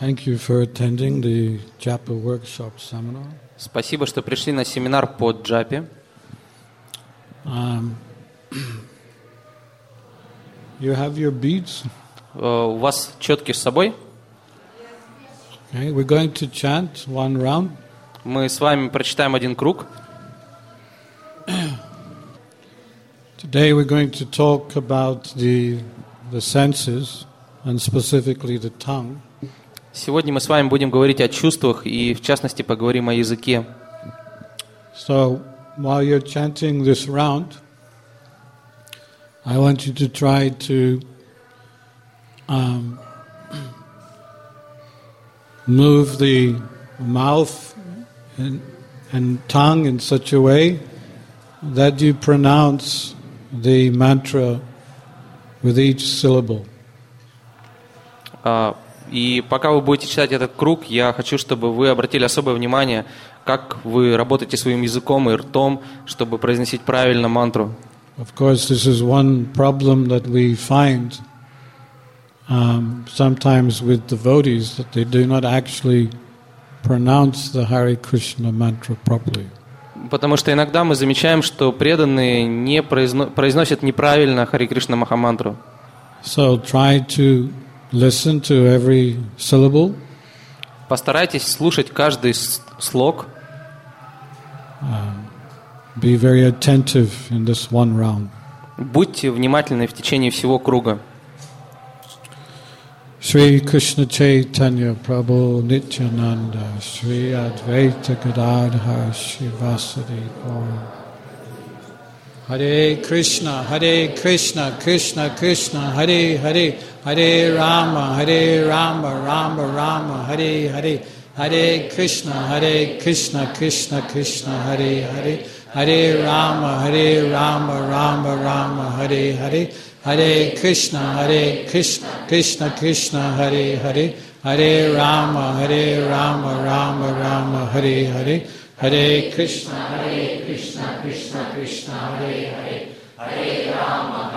Thank you for attending the Japa workshop seminar. Спасибо, что пришли на семинар по джапе. You have your beads? У вас четки с собой? Okay, we're going to chant one round. Мы с вами прочитаем один круг. Today we're going to talk about the senses and specifically the tongue. Сегодня мы с вами будем говорить о чувствах и, в частности, поговорим о языке. So, while you're chanting this round, I want you to try to move the mouth and tongue in such a way that you pronounce the mantra with each syllable. И пока вы будете читать этот круг, я хочу, чтобы вы обратили особое внимание, как вы работаете своим языком и ртом, чтобы произносить правильно мантру. Of course, this is one problem that we find sometimes with devotees, that they do not actually pronounce the Hare Krishna mantra properly. Потому что иногда мы замечаем, что преданные не произносят неправильно Харе Кришна Махамантру. So try to listen to every syllable. Постарайтесь слушать каждый слог. Be very attentive in this one round. Будьте внимательны в течение всего круга. Shri Krishna Chaitanya Prabhu Nityananda Shri Advaita Gadadhar Shivasadi Gaura Hare Krishna Krishna Krishna Hare Hare Hare Rama Rama Rama Hare Hare Hare Krishna Krishna Krishna Hare Hare Hare Rama Rama Rama Hare Hare Hare Krishna Krishna Krishna Hare Hare Hare Rama Rama Rama Hare Hare Hare Krishna Krishna Krishna Hare Hare Hare Rama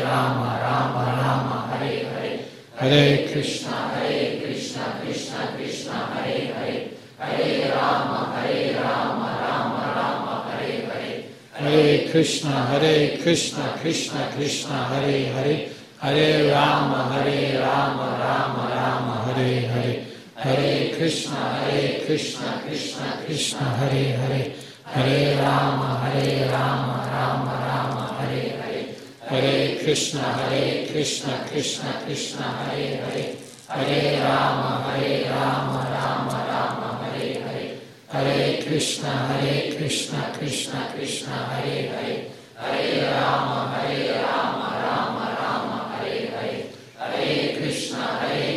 Rama Rama Hare Hare Hare Krishna Krishna Krishna Hare Hare Hare Rama Rama Rama Hare Hare Hare Krishna Krishna Krishna Hare Hare Hare Rama Rama Rama Hare Hare Hare Krishna Krishna Krishna Hare Hare Hare Rama Rama Rama Hare Hare Hare Krishna Krishna Krishna Hare Hare Hare Rama Rama Rama Hare Hare Hare Krishna Krishna Krishna Hare Hare Hare Rama Rama Rama Hare Hare Hare Krishna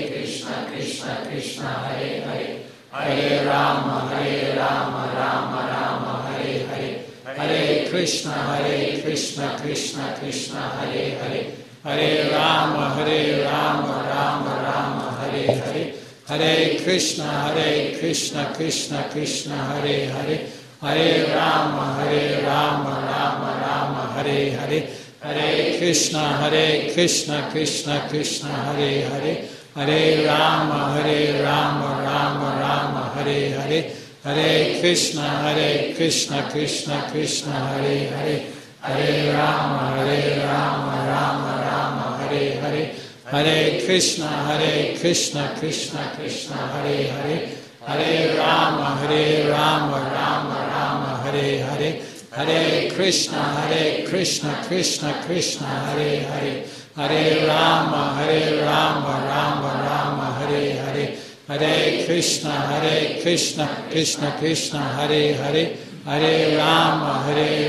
Krishna Krishna Hare Hare Hare Rama Rama Rama Hare Hare Hare Krishna Krishna Krishna Hare Hare Hare Rama Rama Rama Hare Hare Hare Krishna Krishna Krishna Hare Hare Hare Rama Rama Rama Hare Hare Hare Krishna Krishna Krishna Hare Hare Hare Rama Rama Rama Hare Hare Hare Krishna Krishna Krishna Hare Hare Hare Rama Rama Rama Hare Hare Hare Krishna Krishna Krishna Hare Hare Hare Rama Rama Rama Hare Hare Hare Krishna Krishna Krishna Hare Hare Hare Rama Rama Rama Hare Hare Hare Krishna Krishna Krishna Hare Hare Hare Rama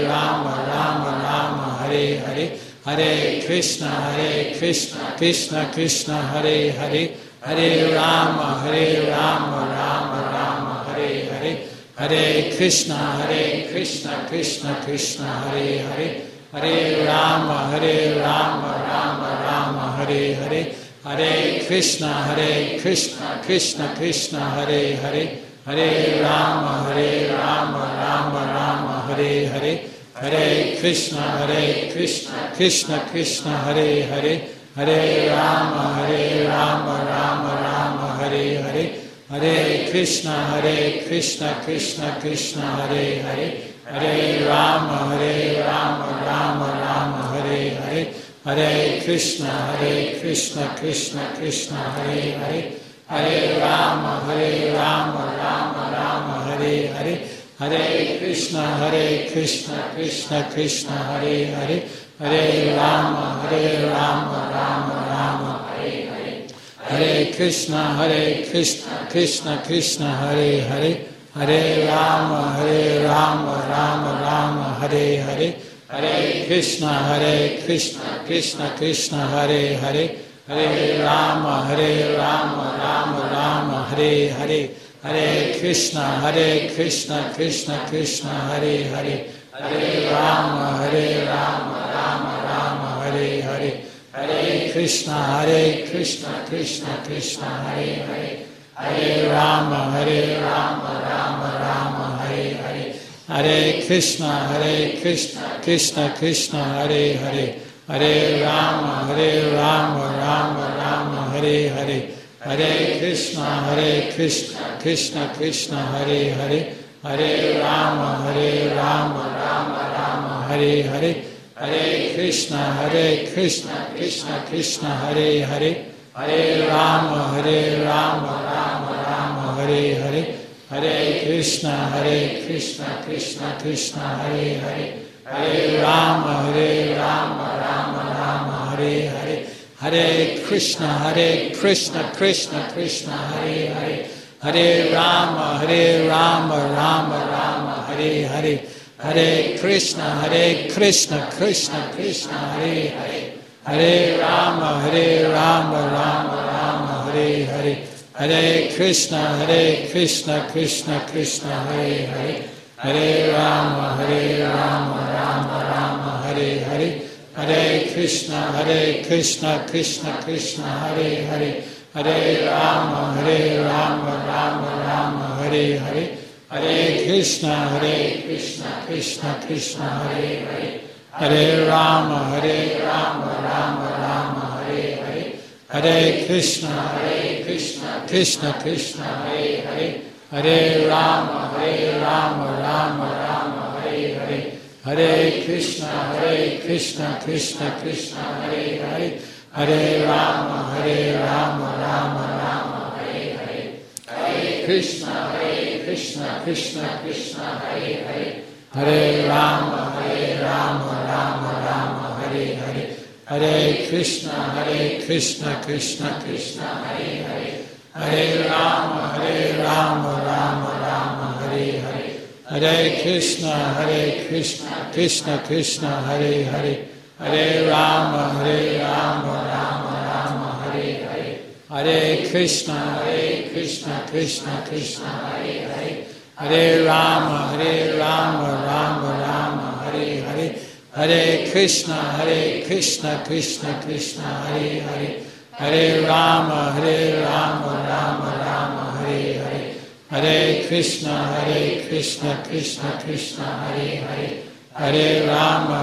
Rama Rama Hare Hare Hare Krishna Krishna Krishna Hare Hare Hare Rama Rama Rama Hare Hare Hare Krishna Krishna Krishna Hare Hare Hare Rama Rama Rama Hare Hare Hare Krishna Krishna Krishna Hare Hare Hare Rama Rama Rama Hare Hare Hare Krishna Krishna Krishna Hare Hare Hare Rama Rama Rama Hare Hare, Hare Krishna Krishna Krishna Hare Hare, Hare Rama Rama Rama Hare Hare, Hare Krishna Krishna Krishna Hare Hare, Hare Rama Rama Rama Hare Hare, Hare Krishna Krishna Krishna Hare Hare, Hare Rama Rama Rama Hare Hare, Hare Krishna Krishna Krishna Hare Hare, Hare Rama Rama Hare Hare, Hare Krishna Krishna Krishna Hare Hare, Hare Rama Rama Hare Hare, Hare Krishna Krishna Krishna Hare Hare, Hare Rama Rama Hare Hare, Hare Krishna Krishna Krishna Hare Hare, Hare Rama Rama Hare Hare, Hare Krishna Krishna Krishna Hare Hare, Hare Rama Rama Hare Hare, Hare Krishna Krishna Krishna Hare Hare, Hare Rama Rama Hare Hare, Hare Krishna Krishna Krishna Hare Hare, Hare Rama Rama Hare Hare, Hare Krishna Krishna Krishna Hare Hare, Hare Rama Rama Hare Hare, Hare Krishna Krishna Krishna Hare Hare, Hare Rama Rama Hare Hare, Hare Krishna Krishna Krishna Hare Hare, Hare Rama Rama Hare Hare, Hare Krishna Krishna Krishna Hare Hare, Hare Rama Rama Hare Hare, Hare Krishna Krishna Krishna Hare Hare, Hare Rama Rama Hare Hare, Hare Krishna Krishna Krishna Hare Hare, Hare Rama Rama Hare Hare, Hare Krishna Krishna Krishna Hare Hare, Hare Rama Rama Hare Hare, Hare Krishna Krishna Krishna Hare Hare, Hare Rama Rama Hare Hare, Hare Krishna Krishna Krishna Hare Hare, Hare Rama Rama Hare Hare, Hare Krishna Krishna Krishna Hare Hare, Hare Rama Rama Hare Hare, Hare Krishna Krishna Krishna Hare Hare, Hare Rama Rama Hare Hare, Hare Krishna Krishna Krishna Hare Hare, Hare Rama Rama Hare Hare, Hare Krishna Krishna Krishna Hare Hare, Hare Rama Rama Hare Hare, Hare Krishna Krishna Krishna Hare Hare, Hare Rama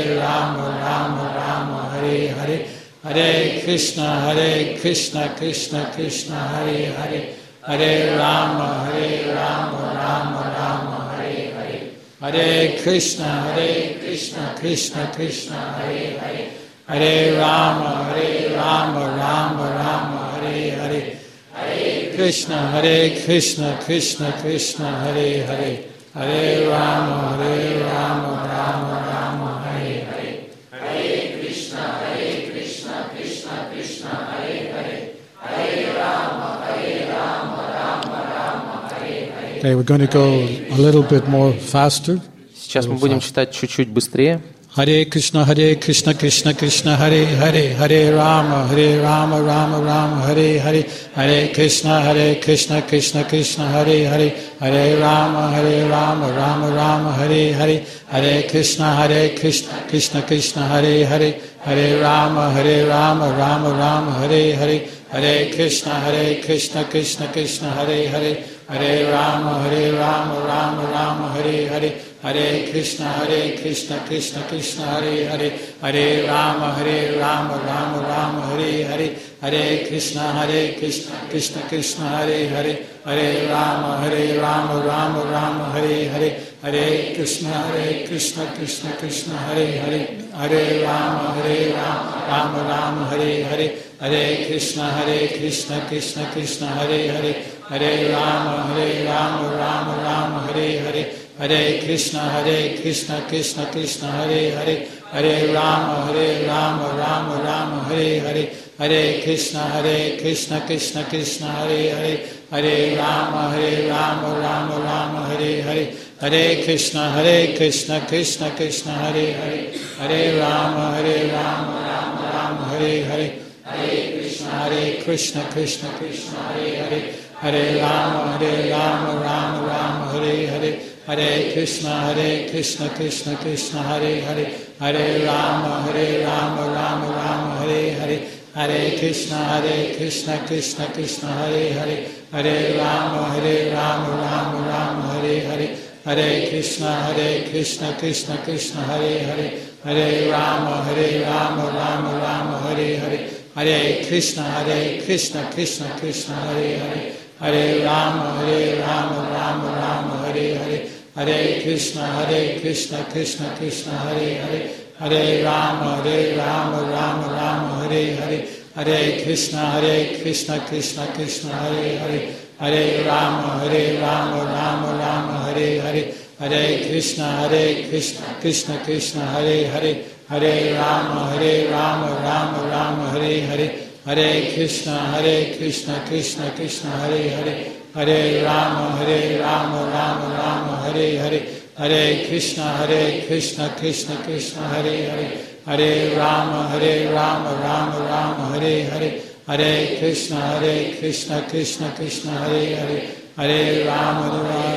Rama Hare Hare, Hare Krishna Krishna Krishna Hare Hare, Hare Rama Rama Hare Hare, Hare Krishna Krishna Krishna Hare Hare, Hare Rama Rama Hare Hare, Hare Krishna Krishna Krishna Hare Hare, Hare Rama Rama Hare Hare, Hare Krishna Krishna Krishna Hare Hare, Hare Rama Rama Hare Hare. Okay, we're going to go a little bit more faster. Сейчас мы будем читать чуть-чуть быстрее. Hare Krishna Krishna Krishna Hare Hare, Hare Rama Rama Rama Hare Hare, Hare Krishna Krishna Krishna Hare Hare, Hare Rama Rama Rama Hare Hare, Hare Krishna Krishna Krishna Hare Hare, Hare Rama Rama Hare Hare, Hare Krishna Krishna Krishna Hare Hare, Hare Rama Rama Hare Hare, Hare Krishna Krishna Krishna Hare Hare, Hare Rama Rama Rama Hare Hare, Hare Krishna Krishna Krishna Hare Hare, Hare Rama Rama Rama Hare Hare, Hare Krishna Krishna Krishna Hare Hare, Hare Rama Rama Rama Hare Hare, Hare Krishna Krishna Krishna Hare Hare, Hare Rama Rama Rama Hare Hare, Hare Krishna Krishna Krishna Hare Hare, Hare Rama Rama Rama Hare Hare, Hare Krishna Krishna Krishna Hare Hare, Hare Rama Rama Rama Hare Hare, Hare Krishna Krishna Krishna Hare Hare, Hare Rama Rama Rama Hare Hare, Hare Krishna Krishna Krishna Hare Hare, Hare Rama Rama Rama Hare Hare, Hare Krishna Krishna Krishna Hare Hare, Hare Rama Rama Rama Hare Hare, Hare Krishna Krishna Krishna Hare Hare, Hare Rama Rama Rama Hare Hare, Hare Krishna Krishna Krishna Hare Hare, Hare Rama Rama Rama Hare Hare, Hare Krishna Krishna Krishna Hare Hare, Hare Rama Rama Rama Hare Hare, Hare Krishna Krishna Krishna Hare Hare, Hare Rama Rama Rama Hare Hare, Hare Krishna Krishna Krishna Hare Hare, Hare Rama Rama Rama Hare Hare, Hare Krishna Krishna Krishna Hare Hare, Hare Rama Rama Rama Hare Hare, Hare Krishna Krishna Krishna Hare Hare, Hare Rama Rama Rama Hare Hare, Hare Krishna Krishna Krishna Hare Hare, Hare Rama Rama Rama Hare Hare, Hare Krishna Krishna Krishna Hare Hare, Hare Rama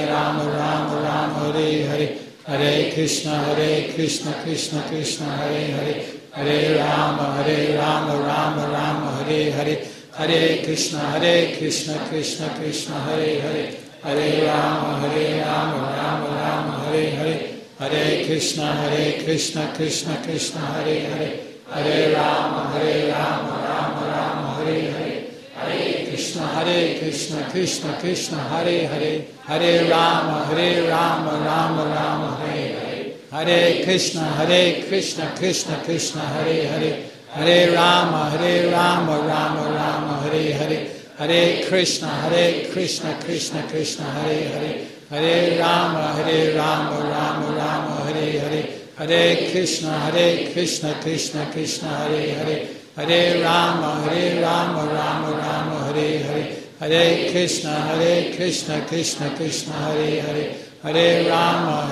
Rama Rama Hare Hare, Hare Krishna Krishna Krishna Hare Hare, Hare Rama Rama Rama Hare Hare, Hare Krishna Krishna Krishna Hare Hare, Hare Rama Rama Rama Hare Hare, Hare Krishna Krishna Krishna Hare Hare, Hare Rama Rama Rama Hare Hare, Hare Krishna Krishna Krishna Hare Hare, Hare Rama Rama Rama Hare Hare, Hare Krishna Krishna Krishna Hare Hare, Hare Rama Rama Rama Hare Hare, Hare Krishna Krishna Krishna Hare Hare, Hare Rama Rama Rama Hare Hare, Hare Krishna Krishna Krishna Hare Hare, Hare Rama Rama Rama Hare Hare, Hare Krishna Krishna Krishna Hare Hare, Hare Rama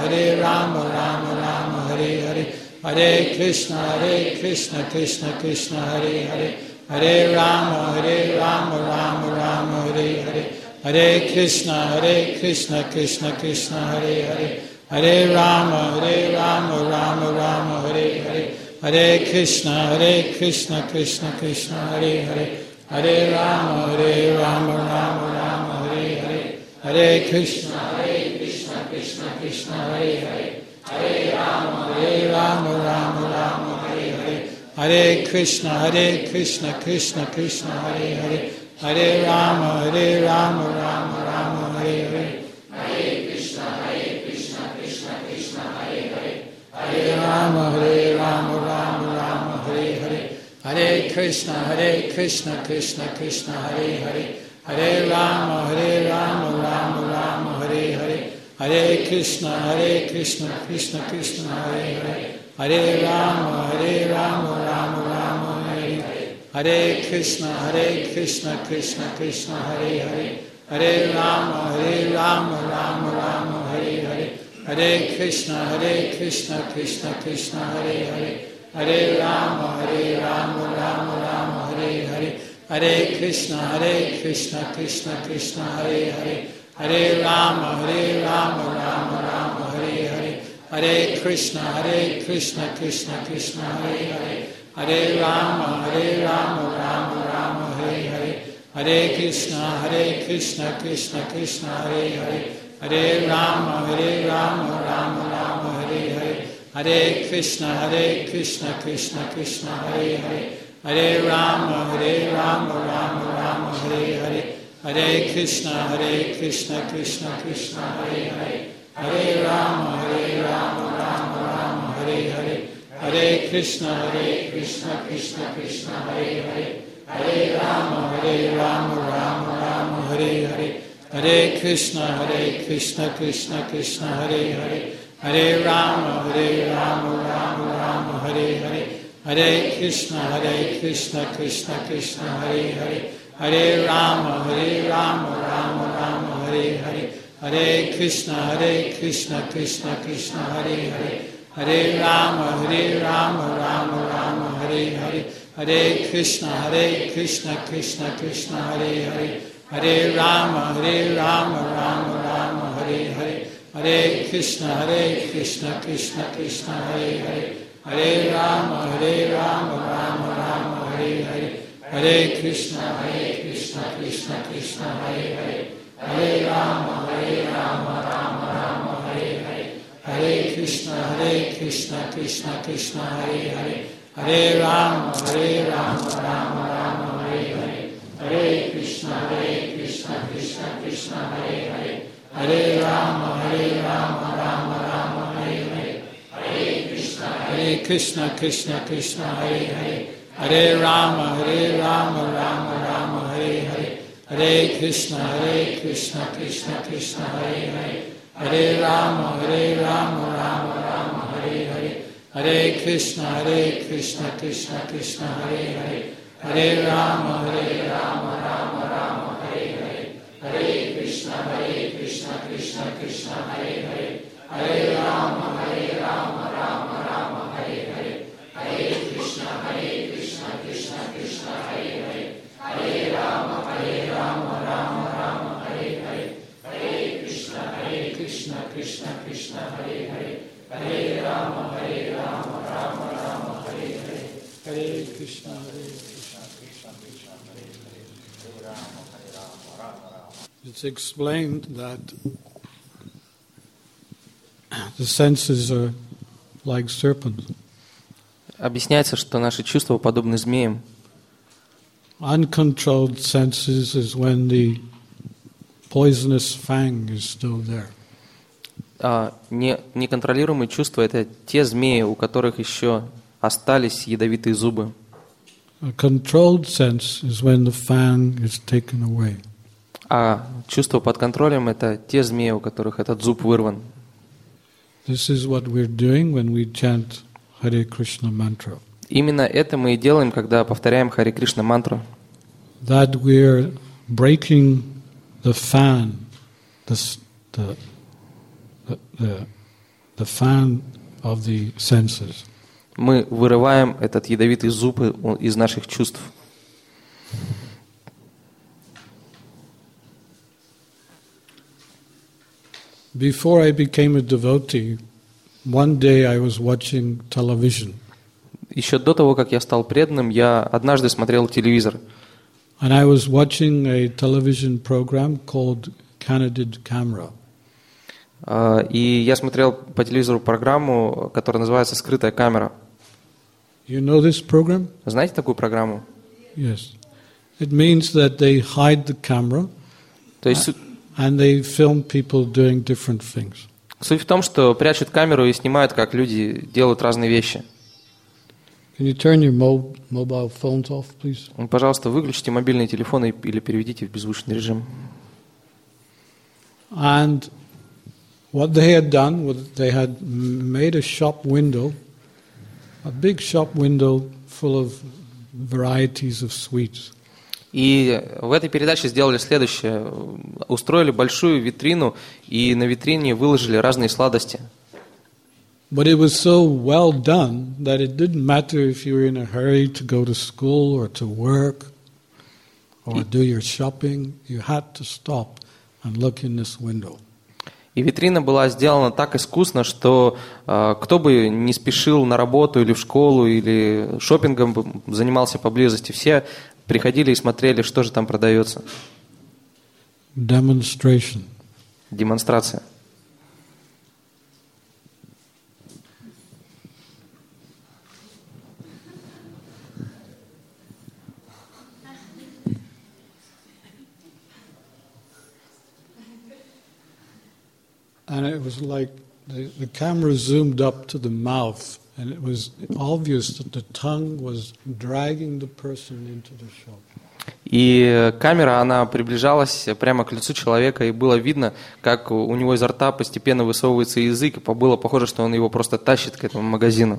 Rama Rama Hare Hare, Hare Krishna Krishna Krishna Hare Hare, Hare Rama Rama Rama Hare Hare, Hare Krishna Krishna Krishna Hare Hare, Hare Rama Rama Rama Hare Hare, Hare Krishna Krishna Krishna Hare Hare, Hare Rama Rama Rama Hare Hare, Hare Krishna Krishna Krishna Hare Hare, Hare Rama Rama Rama Hare Hare, Hare Krishna Krishna Krishna Hare Hare, Hare Rama Rama Rama Hare Hare, Hare Krishna Krishna Krishna Hare Hare, Hare Rama Rama Rama Hare Hare, Hare Krishna Krishna Krishna Hare Hare, Hare Rama Rama Rama Hare Hare, Hare Krishna Krishna Krishna Hare Hare, Hare Rama Rama Rama Hare Hare, Hare Krishna Krishna Krishna Hare Hare, Hare Rama Rama Rama Hare Hare, Hare Krishna Krishna Krishna Hare Hare, Hare Rama Rama Rama Hare Hare, Hare Krishna Krishna Krishna Hare Hare, Hare Rama Rama Rama Hare Hare, Hare Krishna Krishna Krishna Hare Hare, Hare Rama Rama Rama Hare Hare, Hare Krishna Krishna Krishna Hare Hare, Hare Rama, Rama Rama, Hare Hare. Hare Krishna, Krishna Krishna, Hare Hare. Hare Rama, Rama Rama, Hare Hare. Hare Krishna, Krishna Krishna, Hare Hare. Hare Rama, Rama Rama, Hare Hare. Hare Krishna, Krishna Krishna, Hare Hare. Hare Rama, Rama Rama, Hare Hare. Hare Krishna, Krishna Krishna, Hare Hare. Hare Rama, Rama Rama, Hare Hare. Hare Krishna, Krishna Krishna, Hare Hare. Hare Rama, Rama Rama, Hare Hare. Hare Krishna, Krishna Krishna, Hare Hare. Hare Rama, Rama Rama, Hare Hare. Hare Krishna, Krishna Krishna, Hare Hare. Hare Rama, Rama Rama, Hare Hare. Hare Krishna, Krishna Krishna, Hare Hare. Hare Rama, Rama Rama, Hare Hare. Hare Krishna, Krishna Krishna, Hare Hare. Hare Rama, Rama Rama, Hare Hare. Hare Krishna, Krishna Krishna, Hare Hare. Hare Rama, Rama Rama, Hare Hare. Hare Krishna, Krishna Krishna, Hare Hare. Hare Rama, Rama Rama, Hare Hare. Hare Krishna, Krishna Hare Hare. Hare Rama, Rama Rama, Hare Hare. Hare Krishna, Krishna Krishna, Hare Hare. Hare Rama, Rama Rama, Hare Hare. Hare Krishna, Krishna Krishna, Hare Hare. Hare Rama, Rama Rama, Hare Hare. Hare Krishna, Krishna Krishna, Hare Hare. Hare Rama, Rama Rama, Hare Hare. Hare Krishna, Krishna Krishna, Hare Hare. Hare Rama, Rama Rama, Hare Hare. Hare Krishna, Krishna Hare Hare. Hare Rama, Rama Rama, Hare Hare. Hare Krishna, Krishna Krishna, Hare Hare. Hare Rama, Rama Rama. It's explained that the senses are like serpents. Объясняется, что наши чувства подобны змеям. Uncontrolled senses is when the poisonous fang is still there. Неконтролируемые чувства – это те змеи, у которых еще остались ядовитые зубы. A controlled sense is when the fang is taken away. А чувства под контролем – это те змеи, у которых этот зуб вырван. This is what we're doing when we chant Hare Krishna mantra. Именно это мы и делаем, когда повторяем Харе Кришна мантру. That we're breaking the fan, the fan of the senses. Мы вырываем этот ядовитый зуб из наших чувств. Before I became a devotee, one day I was watching television. Еще до того, как я стал преданным, я однажды смотрел телевизор. And I was watching a television program called Candid Camera. И я смотрел по телевизору программу, которая называется «Скрытая камера». You know this program? Знаете такую программу? Yes. It means that they hide the camera То есть and they film people doing different things. суть в том, что прячут камеру и снимают, как люди делают разные вещи. Can you turn your mobile phones off, please? Пожалуйста, выключите мобильные телефоны или переведите в беззвучный режим. And what they had done was they had made a shop window, a big shop window full of varieties of sweets. И в этой передаче сделали следующее. Устроили большую витрину, и на витрине выложили разные сладости. But it was so well done that it didn't matter if you were in a hurry to go to school or to work or do your shopping. You had to stop and look in this window. И витрина была сделана так искусно, что кто бы не спешил на работу или в школу, или шопингом занимался поблизости, все приходили и смотрели, что же там продается. Demonstration. демонстрация. And it was like the camera zoomed up to the mouth, and it was obvious that the tongue was dragging the person into the shop. И камера, она приближалась прямо к лицу человека, и было видно, как у него изо рта постепенно высовывается язык, и было похоже, что он его просто тащит к этому магазину.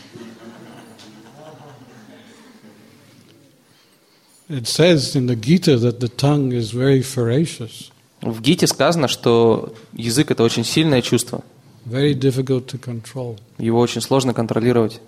It says in the Gita that the tongue is very ferocious. В Гите сказано, что язык – это очень сильное чувство. Very difficult to control. Его очень сложно контролировать.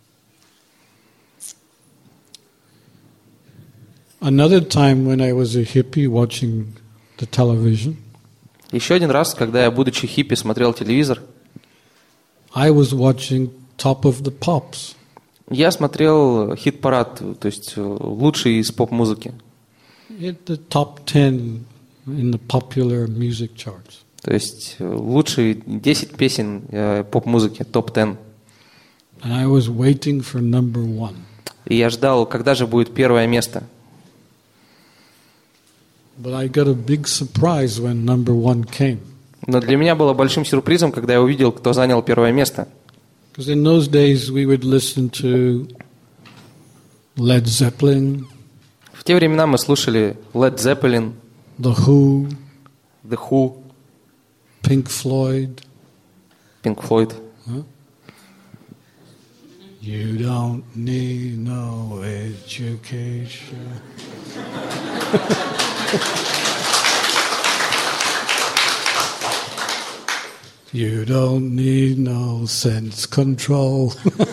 Another time when I was a hippie watching the television, Еще один раз, когда я, будучи хиппи, смотрел телевизор, I was watching Top of the Pops. я смотрел хит-парад, то есть лучший из поп-музыки. It the top 10 in the popular music charts. То есть лучшие 10 песен поп-музыки, топ-10. And I was waiting for number 1. И я ждал, когда же будет первое место. But I got a big surprise when number 1 came. Но для меня было большим сюрпризом, когда я увидел, кто занял первое место. Because in those days we would listen to Led Zeppelin, В те времена мы слушали Led Zeppelin, The Who, The Who, Pink Floyd. Pink Floyd. Huh? You don't need no education. You don't need no sense control.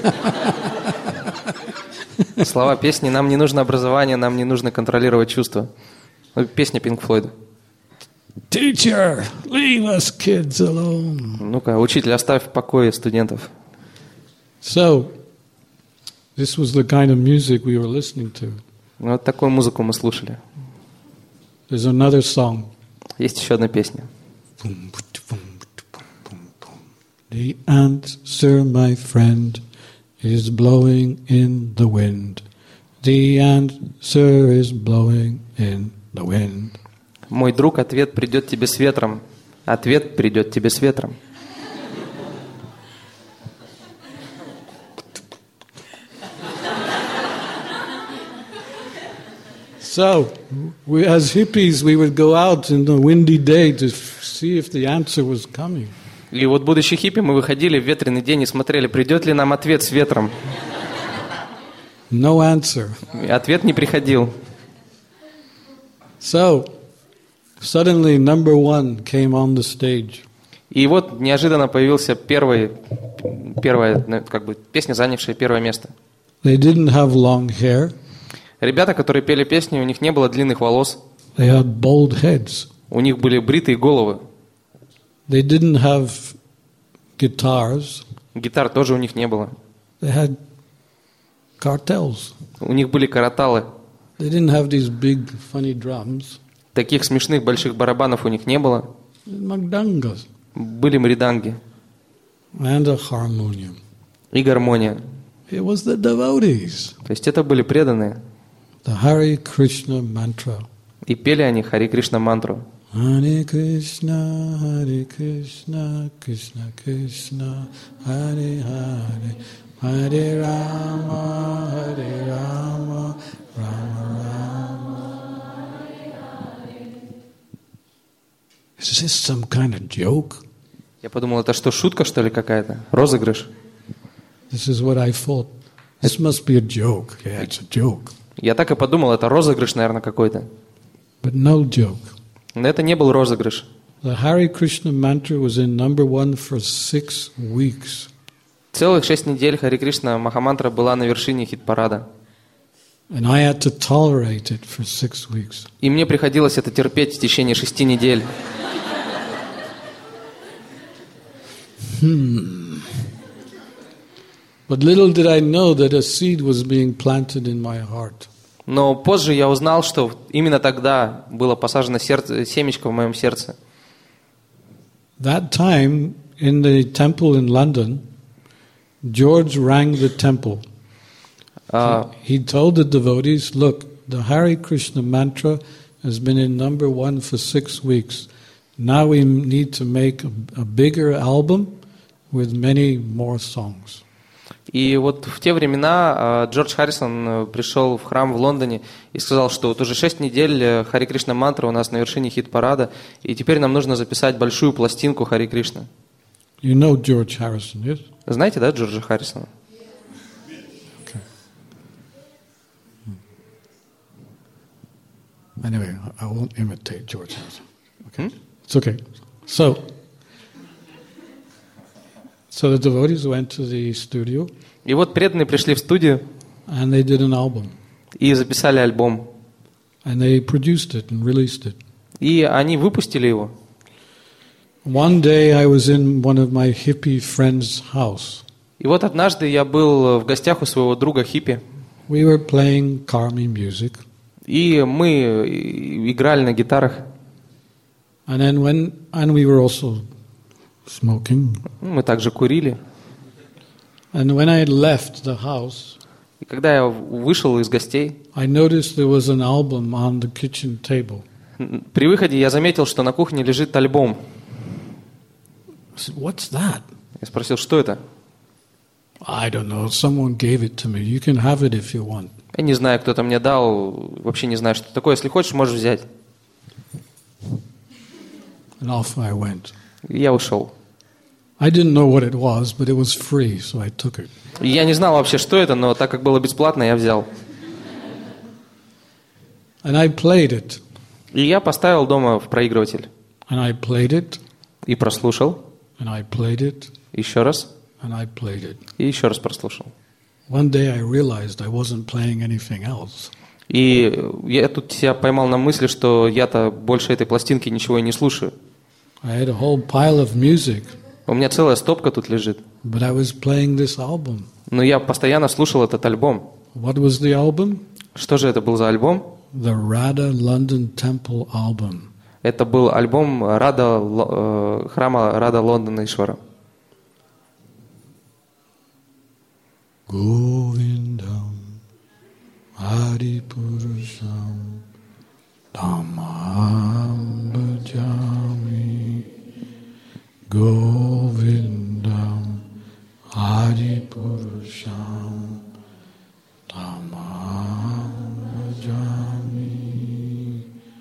Слова песни «Нам не нужно образование, нам не нужно контролировать чувства». Песня Pink Floyd. Teacher, leave us kids alone. Ну-ка, учитель, оставь в покое студентов. So, this was the kind of music we were listening to. Вот такую музыку мы слушали. There's another song. Есть еще одна песня. The answer, my friend, is blowing in the wind. The answer is blowing in the wind. Мой друг, ответ придет тебе с ветром. Ответ придет тебе с ветром. So, we, as hippies, we would go out in the windy day to see if the answer was coming. И вот, будучи хиппи, мы выходили в ветреный день и смотрели, придет ли нам ответ с ветром. No answer. И ответ не приходил. So, suddenly number 1 came on the stage. И вот неожиданно появился первая, как бы, песня, занявшая первое место. They didn't have long hair. Ребята, которые пели песни, у них не было длинных волос. They had bald heads. У них были бритые головы. They didn't have guitars. Гитар тоже у них не было. They had cartels. У них были караталы. They didn't have these big funny drums. Таких смешных больших барабанов у них не было. Magdangas. Были мриданги. And a harmonium. И гармония. It was the devotees. То есть это были преданные. The Hare Krishna mantra. И пели они Хари Кришна мантру. Hare Krishna, Krishna Krishna, Hare Hare, Hare Rama, Rama Rama. Is this some kind of joke? Я подумал, это что, шутка, что ли, какая-то? Розыгрыш? This is what I thought. This must be a joke. Yeah, it's a joke. Я так и подумал, это розыгрыш, наверное, какой-то. But no joke. Но это не был розыгрыш. The Hare Krishna mantra was in number 1 for 6 weeks. Целых 6 недель Хари Кришна Махамантра была на вершине хит-парада. And I had to tolerate it for 6 weeks. И мне приходилось это терпеть в течение 6 недель. But little did I know that a seed was being planted in my heart. Но позже я узнал, что именно тогда было посажено семечко в моем сердце. That time in the temple in London, George rang the temple. He told the devotees, look, the Hare Krishna mantra has been in number 1 for 6 weeks. Now we need to make a bigger album with many more songs. И вот в те времена Джордж Харрисон пришел в храм в Лондоне и сказал, что вот уже 6 недель Харе Кришна мантра у нас на вершине хит-парада, и теперь нам нужно записать большую пластинку Харе Кришна. You know George Harrison, yes? Знаете, да, Джорджа Харрисона? Okay. Anyway, I won't imitate George Harrison. Okay. It's okay. So the devotees went to the studio. И вот преданные пришли в студию and they did an album. И записали альбом. And they produced it and released it. И они выпустили его. One day I was in one of my hippie friends' house. И вот однажды я был в гостях у своего друга хиппи. We were playing Karmi music. И мы играли на гитарах. And we were also smoking. Мы также курили. And when I left the house, и когда я вышел из гостей, I noticed there was an album on the kitchen table. При выходе я заметил, что на кухне лежит альбом. I said, what's that? Я спросил, что это? I don't know. Someone gave it to me. You can have it if you want. Я не знаю, кто-то мне дал. Вообще не знаю, что такое. Если хочешь, можешь взять. And off I went. И я ушел. I didn't know what it was, but it was free, so I took it. И я не знал вообще, что это, но так как было бесплатно, я взял. And I played it. И я поставил дома в проигрыватель. And I played it. И прослушал. And I played it. Еще раз. And I played it. И еще раз прослушал. One day I realized I wasn't playing anything else. И я тут себя поймал на мысли, что я-то больше этой пластинки ничего и не слушаю. I had a whole pile of music. У меня целая стопка тут лежит. But I was playing this album. Но я постоянно слушал этот альбом. What was the album? Что же это был за альбом? The Radha London Temple album. Это был альбом храма Рада Лондона Ишвара. Govindam Hari Purusham Dhammam Bhajami Govindam Hari Purusham Dhammam Bhajami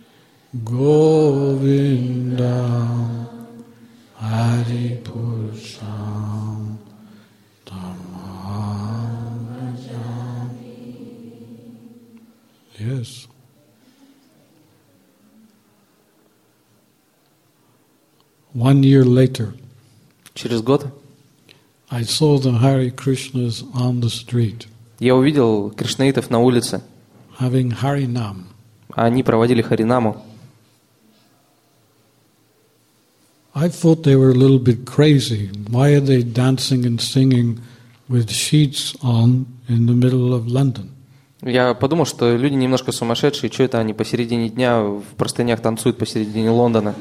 Govindam Hari Purusham Dhammam Bhajami. Yes. One year later, Через год I saw the Hare Krishnas on the street, я увидел кришнаитов на улице. having Harinam. Они проводили харинаму. I thought they were a little bit crazy. Why are they dancing and singing with sheets on in the middle of London? Я подумал, что люди немножко сумасшедшие, что это они посередине дня в простынях танцуют посередине Лондона.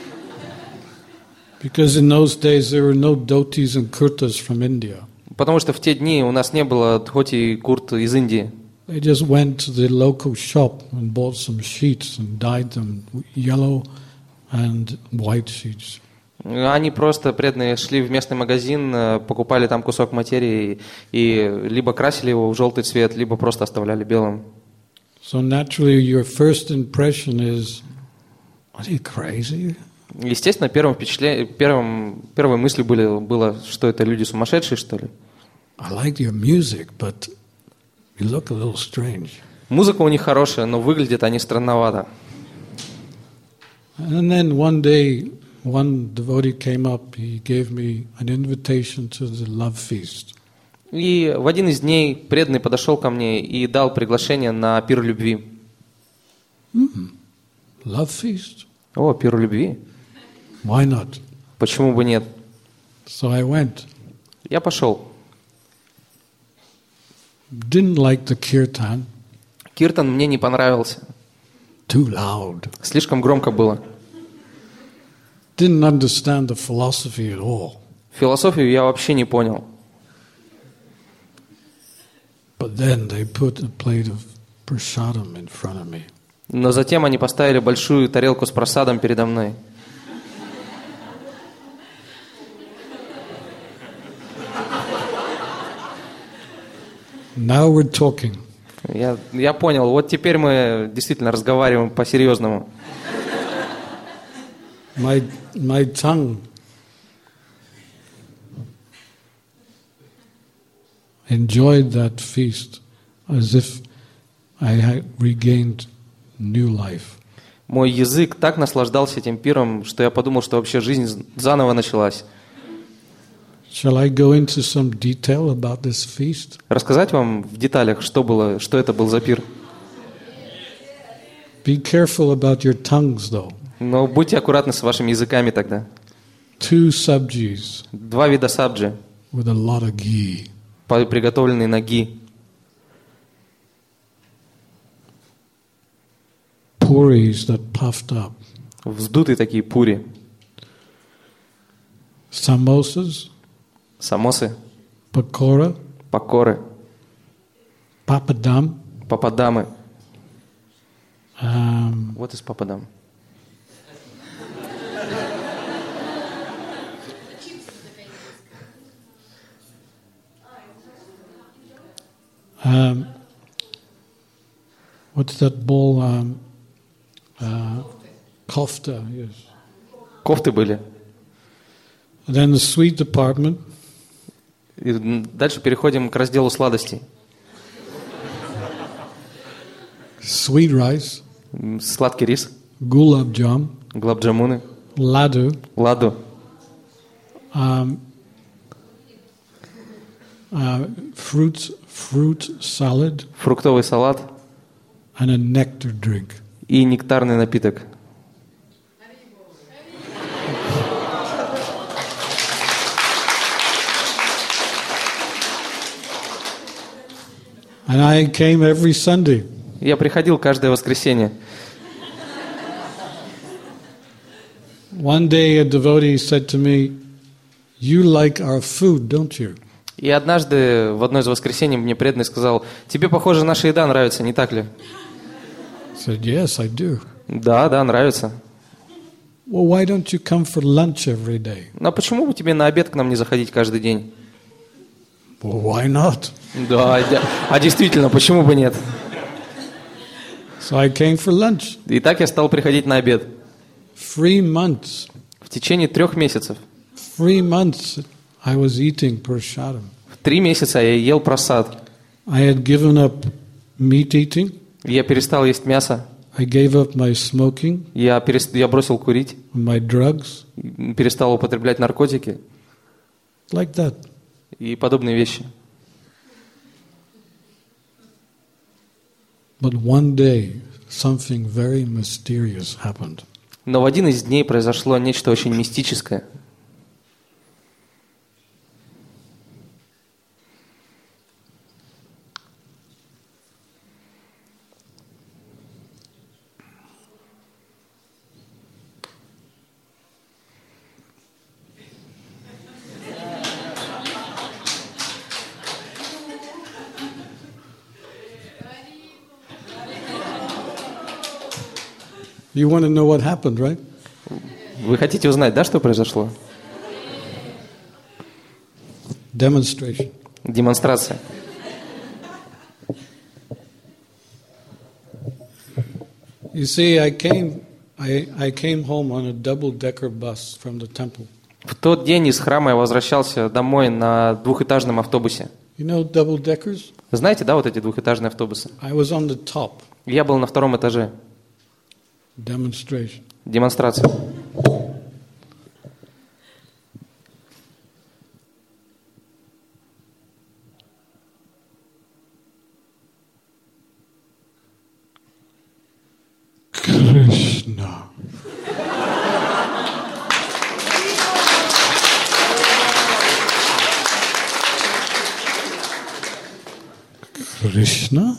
Because in those days there were no dhotis and kurtas from India. Потому что в те дни у нас не было дхоти и курт из Индии. They just went to the local shop and bought some sheets and dyed them yellow and white sheets. Они просто преданные шли в местный магазин, покупали там кусок материи и либо красили его в желтый цвет, либо просто оставляли белым. So naturally your first impression is, are you crazy? Естественно, первой мыслью было, что это люди сумасшедшие, что ли. I like your music, but you look a little strange. Музыка у них хорошая, но выглядят они странновато. And then one day, one devotee came up, he gave me an invitation to the love feast. И в один из дней преданный подошел ко мне и дал приглашение на пир любви. Love feast? О, пир любви? Why not? Почему бы нет? So I went. Я пошел. Didn't like the kirtan. Киртан мне не понравился. Too loud. Слишком громко было. didn't understand the philosophy at all. Философию я вообще не понял. But then they put a plate of prasadam in front of me. Но затем они поставили большую тарелку с просадом передо мной. Now we're talking. Я понял, вот теперь мы действительно разговариваем по-серьезному. My tongue enjoyed that feast as if I had regained new life. Мой язык так наслаждался этим пиром, что я подумал, что вообще жизнь заново началась. Shall I go into some detail about this feast? Рассказать вам в деталях, что это был за пир? Be careful about your tongues, though. Но будьте аккуратны с вашими языками тогда. 2 sabjis 2 вида сабджи, with a lot of ghee. приготовленные на ги. Puris that puffed up. Вздутые такие пури. Samosas, Самосы, pakora, покоры, papadam. пападамы. What is пападам? What's that ball? Kofta, yes. Кофты были. And then the sweet department. И дальше переходим к разделу сладостей. Sweet rice, Сладкий рис, gulab jam, глабджамуны, laddu, ладу, fruit salad, фруктовый салат and a nectar drink. и нектарный напиток. And I came every Sunday. Я приходил каждое воскресенье. One day a devotee said to me, "You like our food, don't you?" И однажды в одно из воскресений мне преданный сказал: тебе, похоже, наша еда нравится, не так ли? I said, "Yes, I do." Да, нравится. Well, why don't you come for lunch every day? Но почему бы тебе на обед к нам не заходить каждый день? Well, why not? Да, действительно, почему бы нет? So I came for lunch. И так я стал приходить на обед. 3 months. В течение 3 месяцев. 3 months I was eating prasadam. В 3 месяца я ел просад. I had given up meat eating. Я перестал есть мясо. I gave up my smoking, Я бросил курить. my drugs, Перестал употреблять наркотики. like that. И подобные вещи. But one day, something very mysterious happened. Но в один из дней произошло нечто очень мистическое. You want to know what happened, right? Вы хотите узнать, да, что произошло? Demonstration. Демонстрация. You see, I came home on a double-decker bus from the temple. В тот день из храма я возвращался домой на 2-этажном автобусе. You know double-deckers? Знаете, да, вот эти 2-этажные автобусы? I was on the top. Я был на 2-м этаже. Demonstration. Демонстрация. Krishna. Krishna?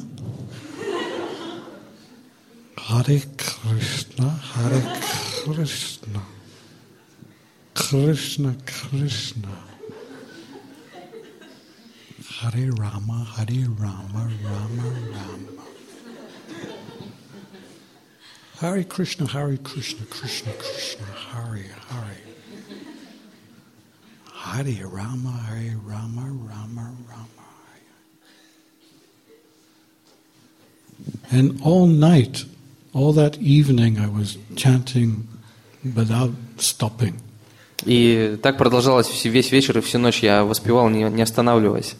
Hare Krishna, Hare Krishna. Krishna, Krishna. Hare Rama, Rama Rama. Hare Krishna, Krishna Krishna, Hare Hare. Hare Rama, Rama Rama. And all night, all that evening, I was chanting without stopping. И так продолжалось весь вечер и всю ночь я воспевал, не останавливаясь.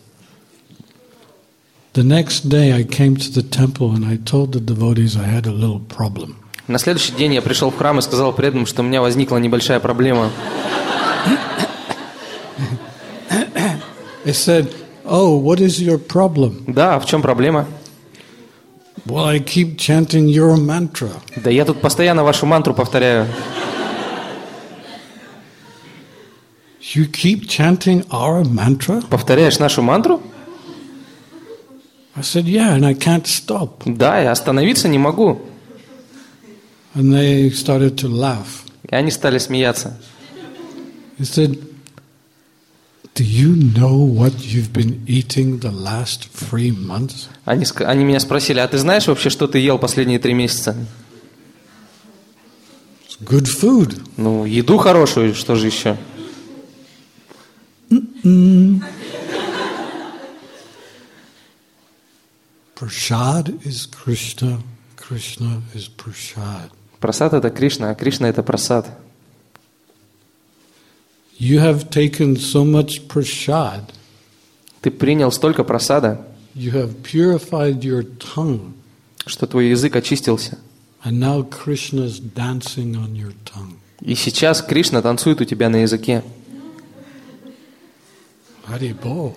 The next day I came to the temple and I told the devotees I had a little problem. На следующий день я пришел в храм и сказал преданным, что у меня возникла небольшая проблема. I said, "Oh, what is your problem?" Да, а в чем проблема? Well, I keep chanting your mantra. Да я тут постоянно вашу мантру повторяю. You keep chanting our mantra? Повторяешь нашу мантру? I said, yeah, and I can't stop. Да, я остановиться не могу. And they started to laugh. И они стали смеяться. He said, do you know what you've been eating the last 3 months? Они меня спросили, а ты знаешь вообще, что ты ел последние 3 месяца? It's good food. Ну, еду хорошую, что же еще? Prasad is Krishna, Krishna is Prasad. Прасад — это Кришна, а Кришна — это прасад. You have taken so much prasad. Ты принял столько прасада, You have purified your tongue. что твой язык очистился. And now Krishna is dancing on your tongue. И сейчас Кришна танцует у тебя на языке. Haribol.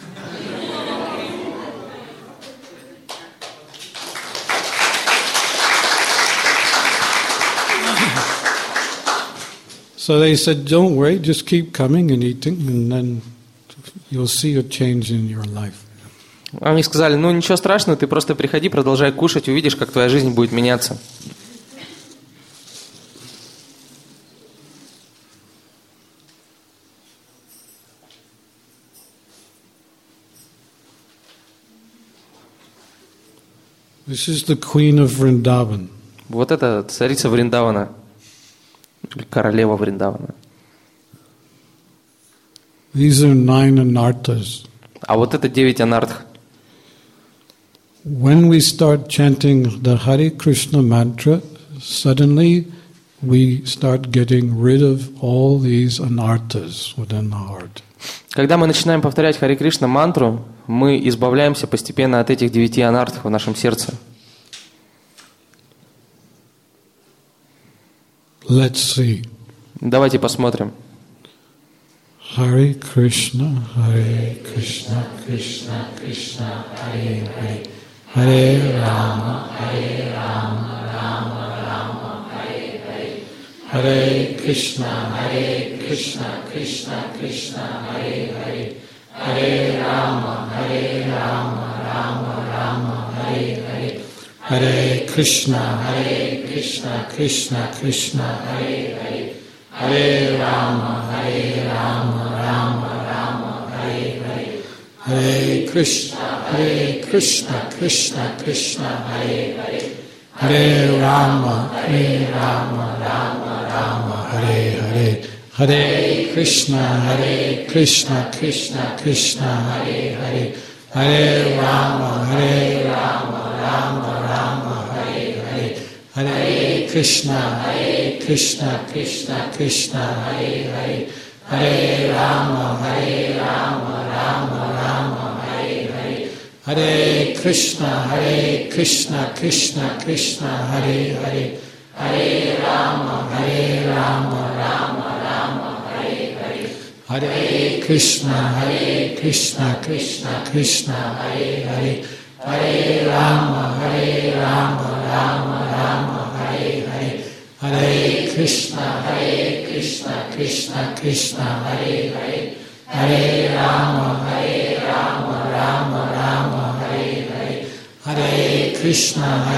So they said, don't worry, just keep coming and eating, and then you'll see a change in your life. Они сказали, ну ничего страшного, ты просто приходи, продолжай кушать, увидишь, как твоя жизнь будет меняться. This is the queen of Vrindavan. Вот это царица Вриндавана, или королева Вриндавана. These are 9 anarthas. А вот это 9 анартх. When we start chanting the Hare Krishna mantra, suddenly we start getting rid of all these anarthas within the heart. Когда мы начинаем повторять Харе Кришна мантру, мы избавляемся постепенно от этих 9 анартх в нашем сердце. Let's see. Давайте посмотрим. Hare Krishna, Krishna Krishna, Hare Hare, Hare Rama, Rama Rama, Hare Hare, Hare Krishna, Krishna Krishna, Hare Hare, Hare Rama, Rama Rama, Hare Hare, Hare Krishna, Krishna Krishna, Hare Hare, Hare Rama, Rama, Hare Hare, Hare Krishna, Krishna Krishna, Hare Hare, Hare Rama, Rama, Hare Hare, Hare Krishna, Krishna Krishna, Hare Hare, Hare Rama, Rama, Hare Hare, Hare Krishna, Krishna Krishna, Hare Hare, Hare Rama, Rama, Hare Hare, Hare Krishna, Krishna Krishna, Hare Hare, Hare Rama, Rama, Hare Hare, Hare Krishna, Krishna, Hare Hare, Hare Rama, Rama, Hare Hare, Hare Krishna, Krishna, Hare Hare, Hare Rama, Rama, Hare Hare, Hare Krishna,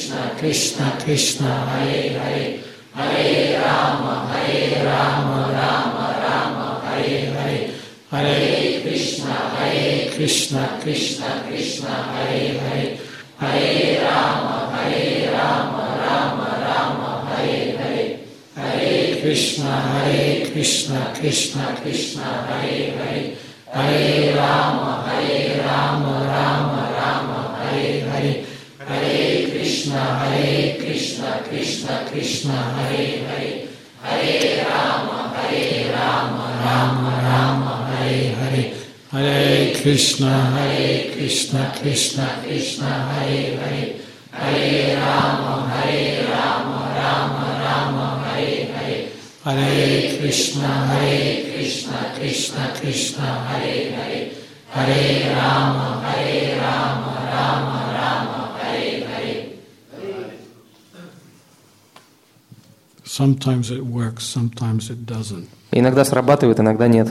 Krishna, Hare Hare, Hare Rama, Rama. Hare Krishna, Krishna Krishna, Hare Hare, Hare Rama, Rama Rama, Hare Hare, Hare Krishna, Krishna Krishna, Hare Hare, Hare Rama, Rama Rama, Hare Hare, Hare Krishna, Krishna Krishna, Hare Hare, Hare Rama, Rama Rama, Hare Hare, Hare Krishna, Krishna Krishna, Hare Hare, Hare Rama, Rama Rama, Hare Hare, Hare Krishna, Krishna Krishna, Hare Hare, Hare Rama, Rama Rama, Hare Hare. Sometimes it works, sometimes it doesn't. Иногда срабатывает, иногда нет.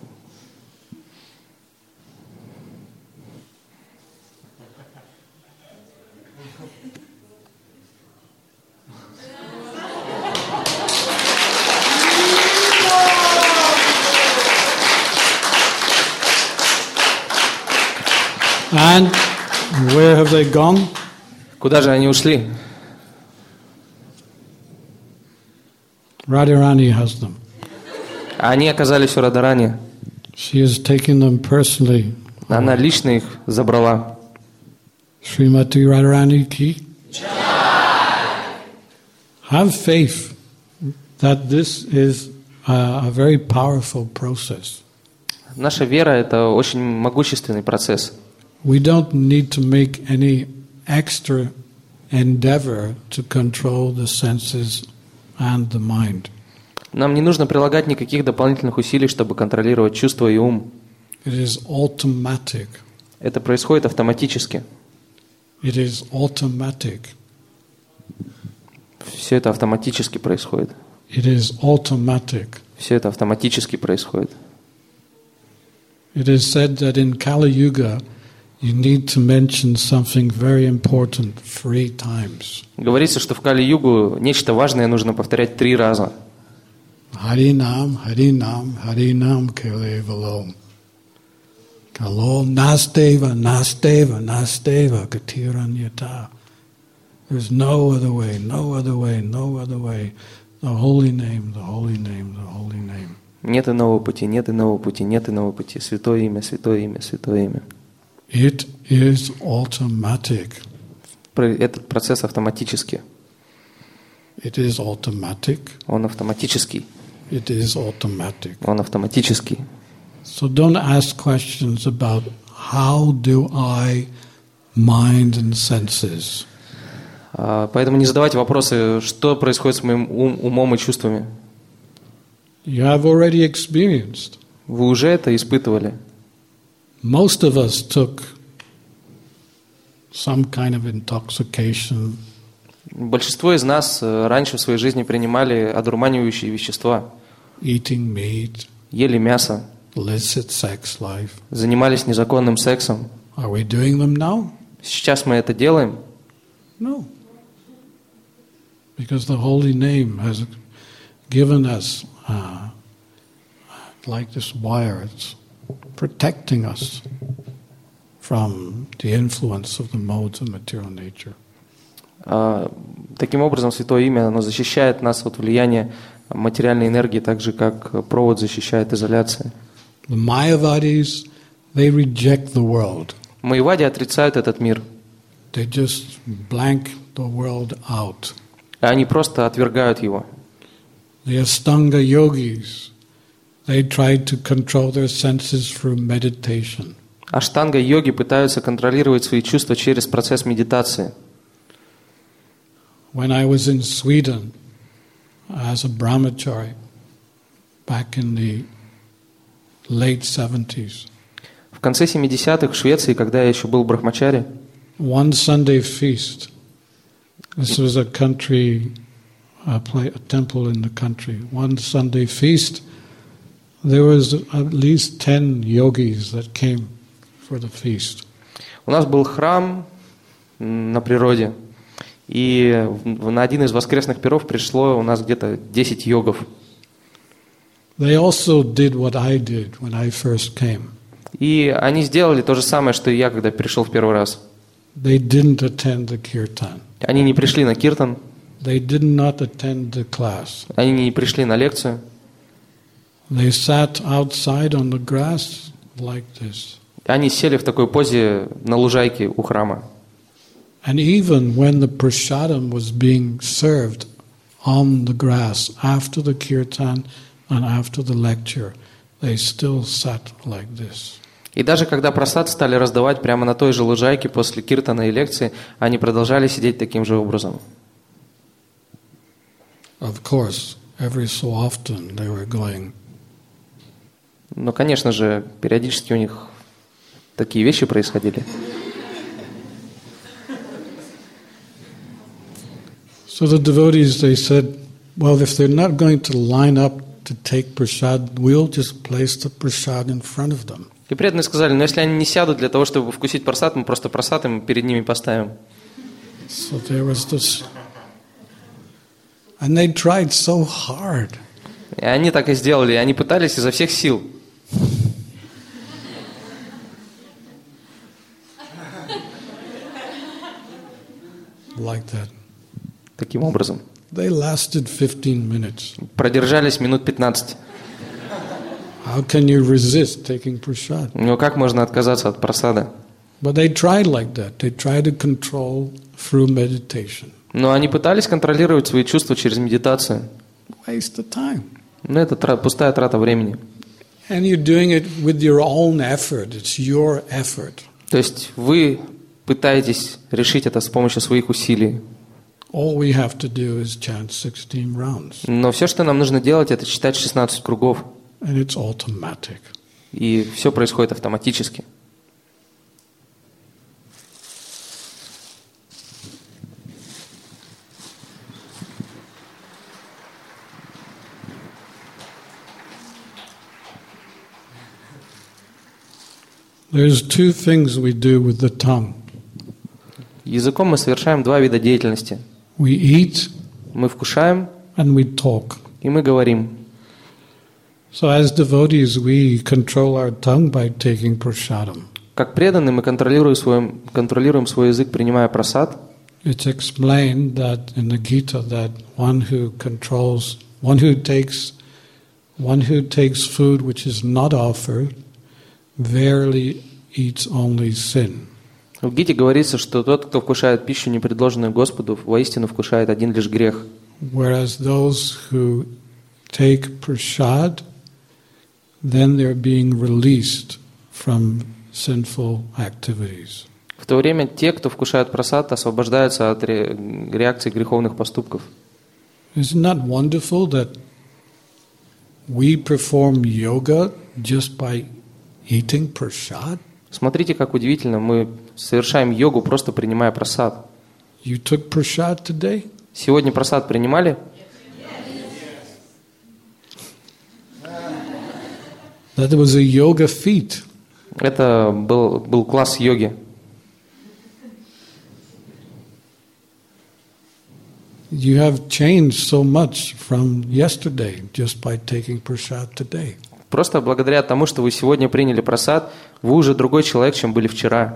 And where have they gone? Куда же они ушли? Radharani has them. Они оказались у Радарани. She has taken them personally. Она лично их забрала. Srimati Radharani ki. Have faith that this is a very powerful process. Наша вера – это очень могущественный процесс. We don't need to make any extra endeavor to control the senses and the mind. Нам не нужно прилагать никаких дополнительных усилий, чтобы контролировать чувства и ум. It is automatic. Это происходит автоматически. It is automatic. Все это автоматически происходит. It is automatic. Все это автоматически происходит. It is said that in Kali Yuga you need to mention something very important 3 times. Говорится, что в Кали-югу нечто важное нужно повторять 3 раза. Harinam, Harinam, Harinam Kelevalom. Kalom Nasteva, Nasteva, Nasteva, Katiranyata. There's no other way, no other way, no other way. The holy name, the holy name, the holy name. Нет иного пути, нет иного пути, нет иного пути. Святое имя, святое имя, святое имя. It is automatic. Этот процесс автоматический. It is automatic. Он автоматический. It is automatic. Он автоматический. So don't ask questions about how do I mind and senses. Поэтому не задавайте вопросы, что происходит с моим умом и чувствами. You have already experienced. Вы уже это испытывали. Most of us took some kind of intoxication. Большинство из нас раньше в своей жизни принимали одурманивающие вещества. Eating meat. Ели мясо. Illicit sex life. Занимались незаконным сексом. Are we doing them now? Сейчас мы это делаем? No. Because the holy name has given us like this wire. It's protecting us from the influence of the modes of material nature. Таким образом, Святое Имя, оно защищает нас от влияния материальной энергии, так же, как провод защищает изоляция. The Mayavadis, they reject the world. Майявади отрицают этот мир. They just blank the world out. Они просто отвергают его. The Astanga yogis, they try to control their senses through meditation. Аштанга-йоги пытаются контролировать свои чувства через процесс медитации. When I was in Sweden as a brahmachari back in the late 70s, В конце 70-х в Швеции, когда я еще был брахмачари, one Sunday feast, this was a country, a temple in the country, one Sunday feast, there was at least 10 yogis that came for the feast. у нас был храм на природе, и на один из воскресных пиров пришло у нас где-то 10 йогов. The They also did what I did when I first came. И они сделали то же самое, что и я, когда пришел в первый раз. They didn't attend the kirtan. Они не пришли на киртан, They did not attend the class. они не пришли на лекцию. They sat outside on the grass like this. Они сели в такой позе на лужайке у храма. And even when the prasadam was being served on the grass after the kirtan and after the lecture, they still sat like this. И даже когда просад стали раздавать прямо на той же лужайке после киртана и лекции, они продолжали сидеть таким же образом. Of course, every so often they were going, Но, конечно же, периодически у них такие вещи происходили. So the devotees, they said, well, if they're not going to line up to take prasad, we'll just place the prasad in front of them. И преданные сказали, но если они не сядут для того, чтобы вкусить просад, мы просто просад им перед ними поставим. So there was this, and they tried so hard. И они так и сделали, и они пытались изо всех сил. Like that. Таким образом. They lasted 15 minutes. Продержались минут 15. How can you resist taking prasad? Ну как можно отказаться от просада? But they tried like that. They tried to control through meditation. Но они пытались контролировать свои чувства через медитацию. Waste of time. Но это пустая трата времени. And you're doing it with your own effort. It's your effort. То есть вы пытаетесь решить это с помощью своих усилий. All we have to do is chant 16 rounds. Но все, что нам нужно делать, это читать 16 кругов. And it's automatic. И все происходит автоматически. There's two things we do with the tongue. Языком мы совершаем два вида деятельности. We eat Мы вкушаем and we talk. и мы говорим. So as devotees, we control our tongue by taking prasadam. Как преданные мы контролируем свой язык, принимая прасад. It's explained that in the Gita that one who takes food which is not offered, verily eats only sin. В Гите говорится, что тот, кто вкушает пищу, не предложенную Господу, воистину вкушает один лишь грех. Whereas those who take prasad, then they're being released from sinful activities. В то время те, кто вкушает прасад, освобождаются от реакции греховных поступков. Isn't that wonderful that we perform yoga just by eating prasad? Смотрите, как удивительно, мы совершаем йогу, просто принимая прасад. You took prasad today? Сегодня прасад принимали? That was a yoga feat. Это был класс йоги. You have changed so much from yesterday just by taking prasad today. Просто благодаря тому, что вы сегодня приняли прасад, вы уже другой человек, чем были вчера.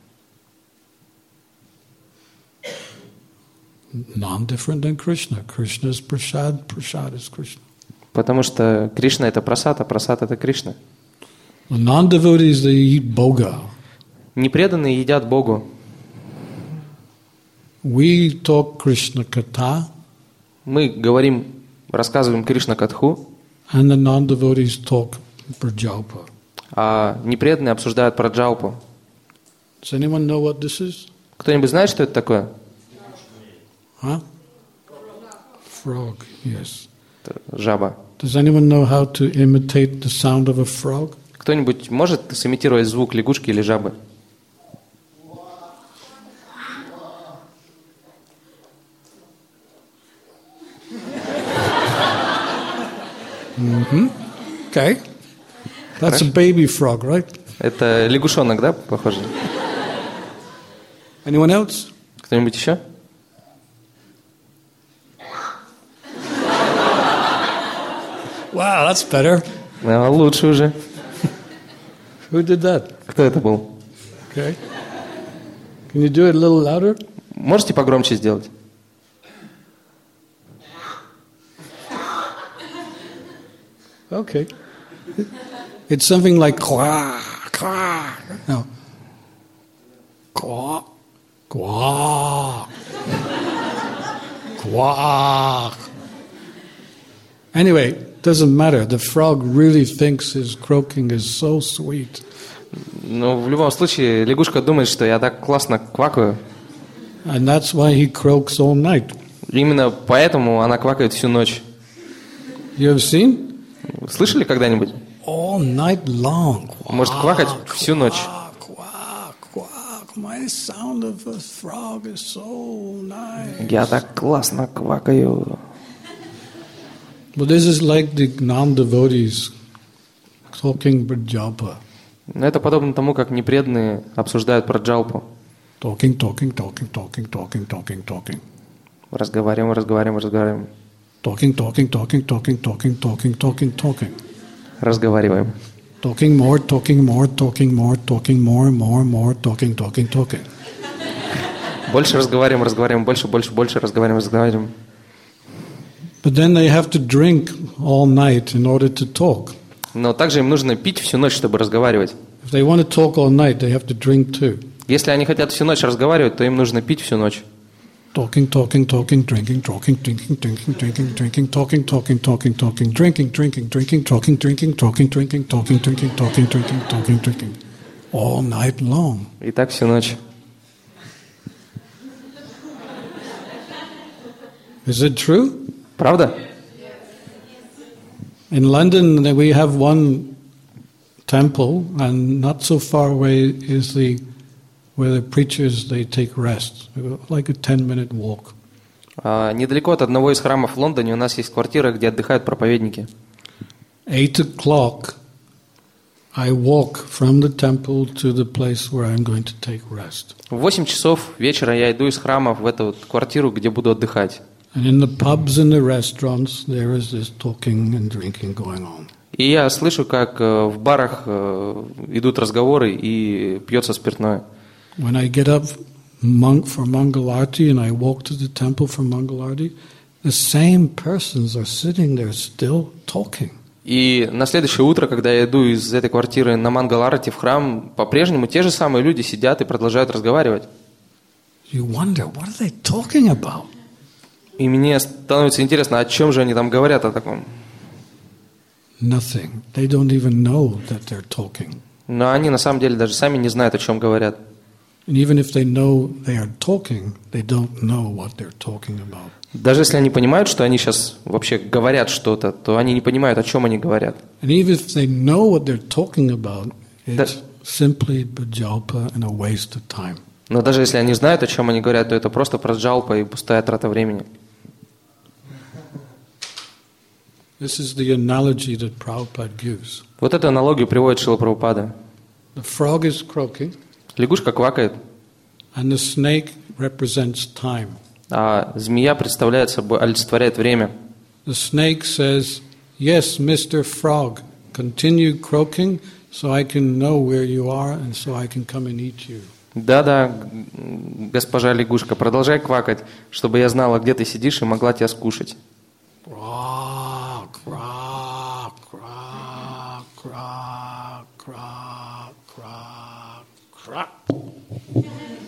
Non-different than Krishna. Krishna is prasad, prasad is Krishna. Потому что Кришна — это прасад, а прасад — это Кришна. The non-devotees, they eat boga. Непреданные едят Богу. We talk Krishna Katha, Мы говорим, рассказываем Кришна-катху, and the non-devotees talk Prajalpa. а непреданные обсуждают праджалпу. Does anyone know what this is? Кто-нибудь знает, что это такое? Huh? Frog, yes. Это жаба. Does anyone know how to imitate the sound of a frog? Кто-нибудь может сымитировать звук лягушки или жабы? Okay. That's a baby frog, right? Это лягушонок, да, похоже? Anyone else? Кто-нибудь еще? Wow, that's better. Лучше уже. Who did that? Кто это был? Okay. Can you do it a little louder? Можете погромче сделать? Okay. It's something like qua, qua. No. Qua, qua, qua. Anyway, doesn't matter. The frog really thinks his croaking is so sweet. Но в любом случае, лягушка думает, что я так классно квакаю. And that's why he croaks all night. Именно поэтому она квакает всю ночь. You have seen? Слышали когда-нибудь? All night long. Может квакать всю ночь. Quack, quack. My sound of a frog is so nice. Я так классно квакаю. But this is like the non-devotees talking Brajapa. Но это подобно тому, как непреданные обсуждают про джалпу. Talking, talking, talking, talking, talking, talking, talking. Разговариваем, разговариваем, разговариваем. Talking, talking, talking, talking, talking, talking, talking, talking. Разговариваем. Talking more, talking more, talking more, talking more, more, more, talking, talking, talking. Больше разговариваем, разговариваем, больше, больше, больше разговариваем, разговариваем. But then they have to drink all night in order to talk. Но также им нужно пить всю ночь, чтобы разговаривать. If they want to talk all night, they have to drink too. Если они хотят всю ночь разговаривать, то им нужно пить всю ночь. Talking, talking, talking, drinking, talking, drinking, drinking, drinking, drinking, talking, talking, talking, talking, drinking, drinking, drinking, talking, drinking, talking, drinking, talking, drinking, talking, drinking, talking, drinking, all night long. И так всю ночь. Is it true? Правда? In London, we have one temple, and not so far away is where the preachers they take rest, like a 10-minute walk. Недалеко от одного из храмов в Лондоне у нас есть квартира, где отдыхают проповедники. 8 o'clock, I walk from the temple to the place where I'm going to take rest. В 8 часов вечера я иду из храма в эту квартиру, где буду отдыхать. And in the pubs and the restaurants, there is this talking and drinking going on. И я слышу, как в барах идут разговоры и пьется спиртное. When I get up for Mangalarti and I walk to the temple for Mangalarti, the same persons are sitting there still talking. И на следующее утро, когда я иду из этой квартиры на Мангаларати в храм, по-прежнему те же самые люди сидят и продолжают разговаривать. You wonder, what are they talking about? И мне становится интересно, о чем же они там говорят о таком. Nothing. They don't even know that they're talking. Но они на самом деле даже сами не знают, о чем говорят. And even if they know they are talking, they don't know what they're talking about. Даже если они понимают, что они сейчас вообще говорят что-то, то они не понимают, о чем они говорят. And even if they know what they're talking about, it's simply bajalpa and a waste of time. Но даже если они знают, о чем они говорят, то это просто праджалпа и пустая трата времени. This is the analogy that Prabhupada gives. Вот эту аналогию приводит Шрила Прабхупада. The frog is croaking, Лягушка квакает, and the snake represents time. а змея представляет собой, олицетворяет время. The snake says, "Yes, Mr. Frog, continue croaking, so I can know where you are, and so I can come and eat you." Да-да, госпожа лягушка, продолжай квакать, чтобы я знала, где ты сидишь и могла тебя скушать. Croak, croak, croak, croak, croak, croak, croak.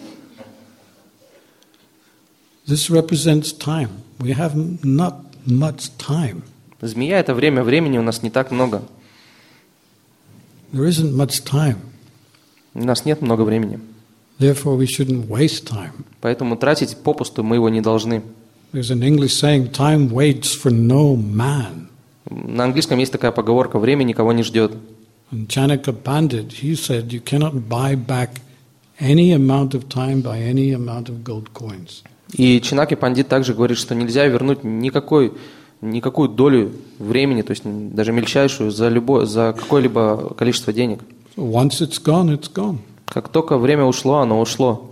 This represents time. We have not much time. Змея – это время, времени у нас не так много. There isn't much time. У нас нет много времени. Therefore, we shouldn't waste time. Поэтому тратить попусту мы его не должны. There's an English saying, time waits for no man. На английском есть такая поговорка: время никого не ждет. And Chanakya Pandit, he said, you cannot buy back any amount of time by any amount of gold coins. И Чанаки Пандит также говорит, что нельзя вернуть никакую долю времени, то есть даже мельчайшую, за какое-либо количество денег. So once it's gone, it's gone. Как только время ушло, оно ушло.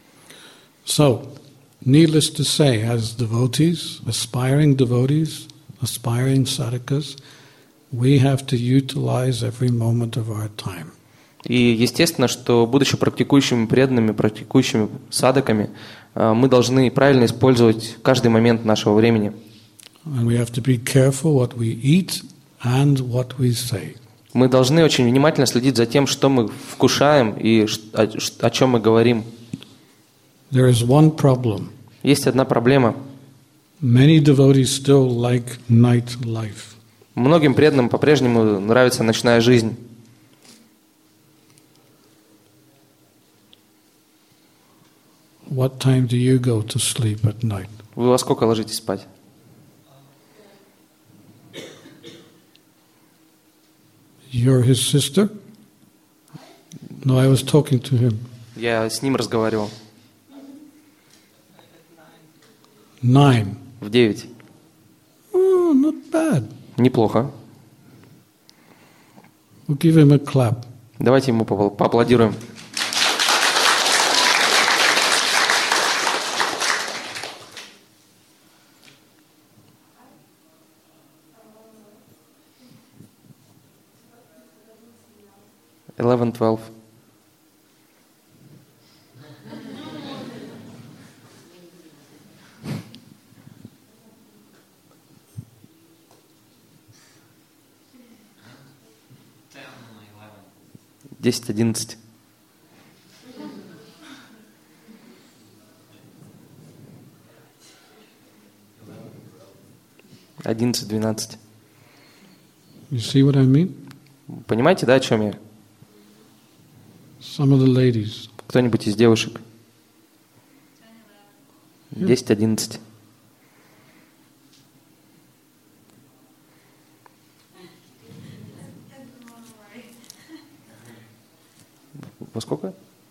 So, needless to say, as devotees, aspiring devotees, aspiring sadhakas, we have to utilize every moment of our time. И естественно, что будучи практикующими преданными, практикующими садхаками, мы должны правильно использовать каждый момент нашего времени. And we have to be careful what we eat and what we say. Мы должны очень внимательно следить за тем, что мы вкушаем и о чем мы говорим. There is one problem. Есть одна проблема. Many devotees still like night life. Многим преданным по-прежнему нравится ночная жизнь. What time do you go to sleep at night? Вы во сколько ложитесь спать? You're his sister? No, I was talking to him. Я с ним разговаривал. 9. В 9. Oh, not bad. Неплохо. We'll give him a clap. Давайте ему поаплодируем. Eleven, 12. Десять, 11. Одиннадцать, 12. You see what I mean? Понимаете, да, о чем я? Some of the ladies. Кто-нибудь из девушек? 10, 11. Во сколько?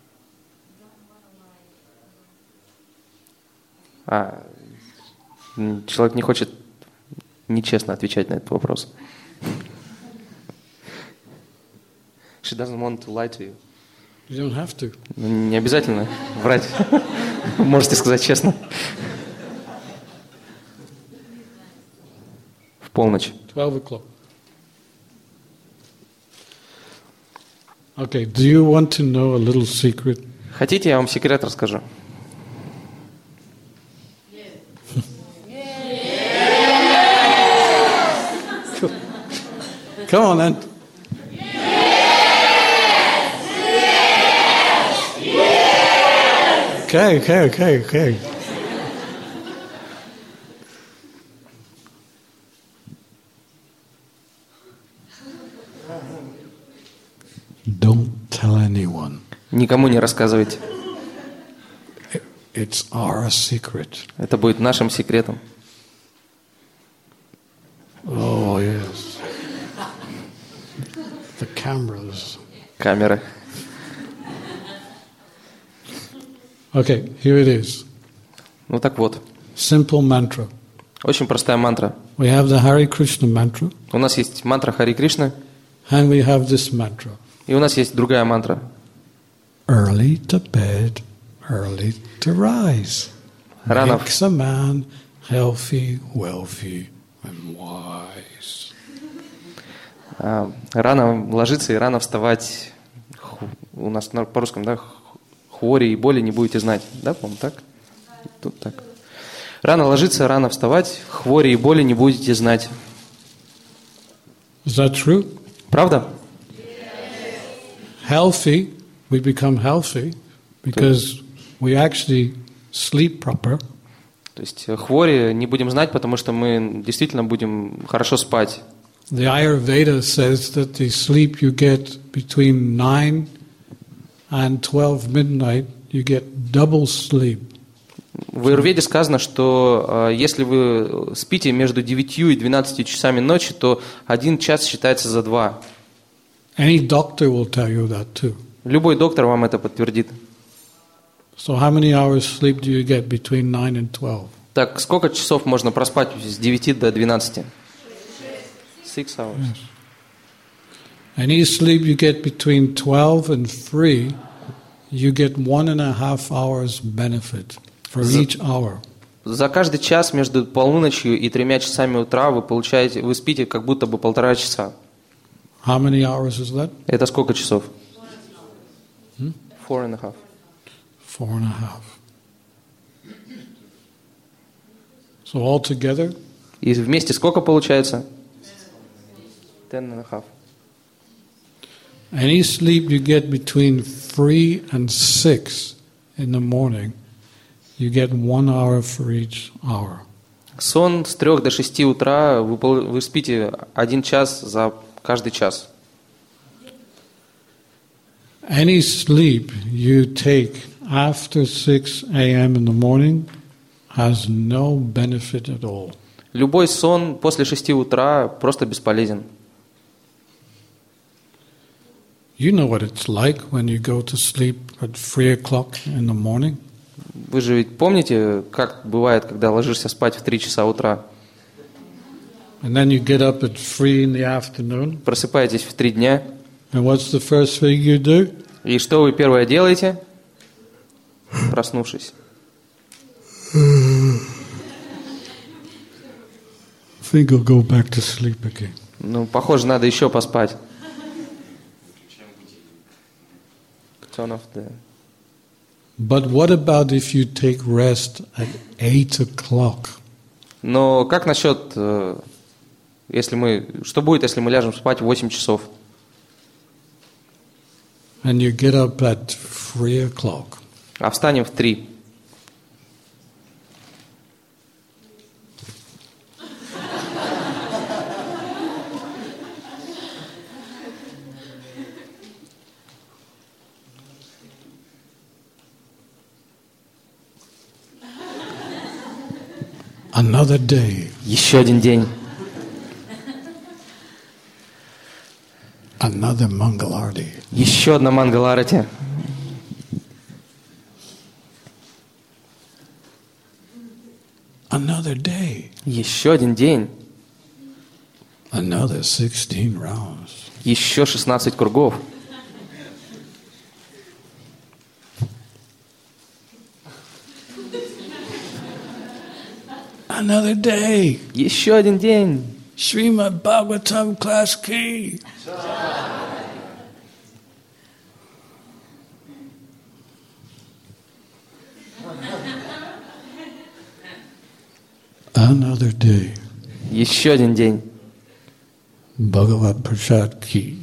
Человек не хочет нечестно отвечать на этот вопрос. She doesn't want to lie to you. You don't have to. Не обязательно врать. Можете сказать честно. В полночь. 12 o'clock. Okay, do you want to know a little secret? Хотите, я вам секрет расскажу? Come on then. Okay. Don't tell anyone. Никому не рассказывайте. It's our secret. Это будет нашим секретом. Oh, yes. The cameras. Камеры. Okay, here it is. Ну так вот. Simple mantra. Очень простая мантра. We have the Hare Krishna mantra. У нас есть мантра Хари Кришна. And we have this mantra. И у нас есть другая мантра. Early to bed, early to rise. Рано. Makes a man healthy, wealthy, and wise. Рано ложиться и рано вставать. У нас по-русски, да? Хвори и боли не будете знать. Да, по-моему, так? Тут так. Рано ложиться, рано вставать. Хвори и боли не будете знать. Is that true? Правда? Healthy, we become healthy because we actually sleep proper. То есть хвори не будем знать, потому что мы действительно будем хорошо спать. The Ayurveda says that the sleep you get between 9 and 12 midnight, you get double sleep. В Аюрведе сказано, что если вы спите между 9 и 12 часами ночи, то 1 час считается за 2. Any doctor will tell you that too. Любой доктор вам это подтвердит. So how many hours sleep do you get between 9 and 12? Так, сколько часов можно проспать с 9 до 12? 6 hours. Yes. Any sleep you get between 12 and 3, you get 1.5 hours benefit for each hour. За каждый час между полуночью и 3 часами утра вы спите как будто бы 1,5 часа. How many hours is that? Это сколько часов? 4,5. 4.5. So altogether, И вместе сколько получается? 10,5. any sleep you get between 3 and 6 in the morning, you get 1 hour for each hour. Сон с 3 до 6 утра, вы спите 1 час за каждый час. Any sleep you take after 6 a.m. in the morning has no benefit at all. Любой сон после 6 утра просто бесполезен. You know what it's like when you go to sleep at 3 o'clock in the morning? Вы же ведь помните, как бывает, когда ложишься спать в 3 часа утра? And then you get up at 3 in the afternoon. Просыпаетесь в 3 дня. And what's the first thing you do? И что вы первое делаете, проснувшись? I think I'll go back to sleep again. Ну, похоже, надо еще поспать. Turn off the... But what about if you take rest at 8 o'clock? Но как насчет, что будет, если мы ляжем спать в 8 часов? And you get up at 3 o'clock. А встанем в 3. Another day. Еще один день. Another Mangalarti. Еще одна Мангаларати. Another day. Еще один день. Another 16 rounds. Еще 16 кругов. Another day. Еще один день. Srimad Bhagavatam class key. Another day. Еще один день. Bhagavad Prasad ki.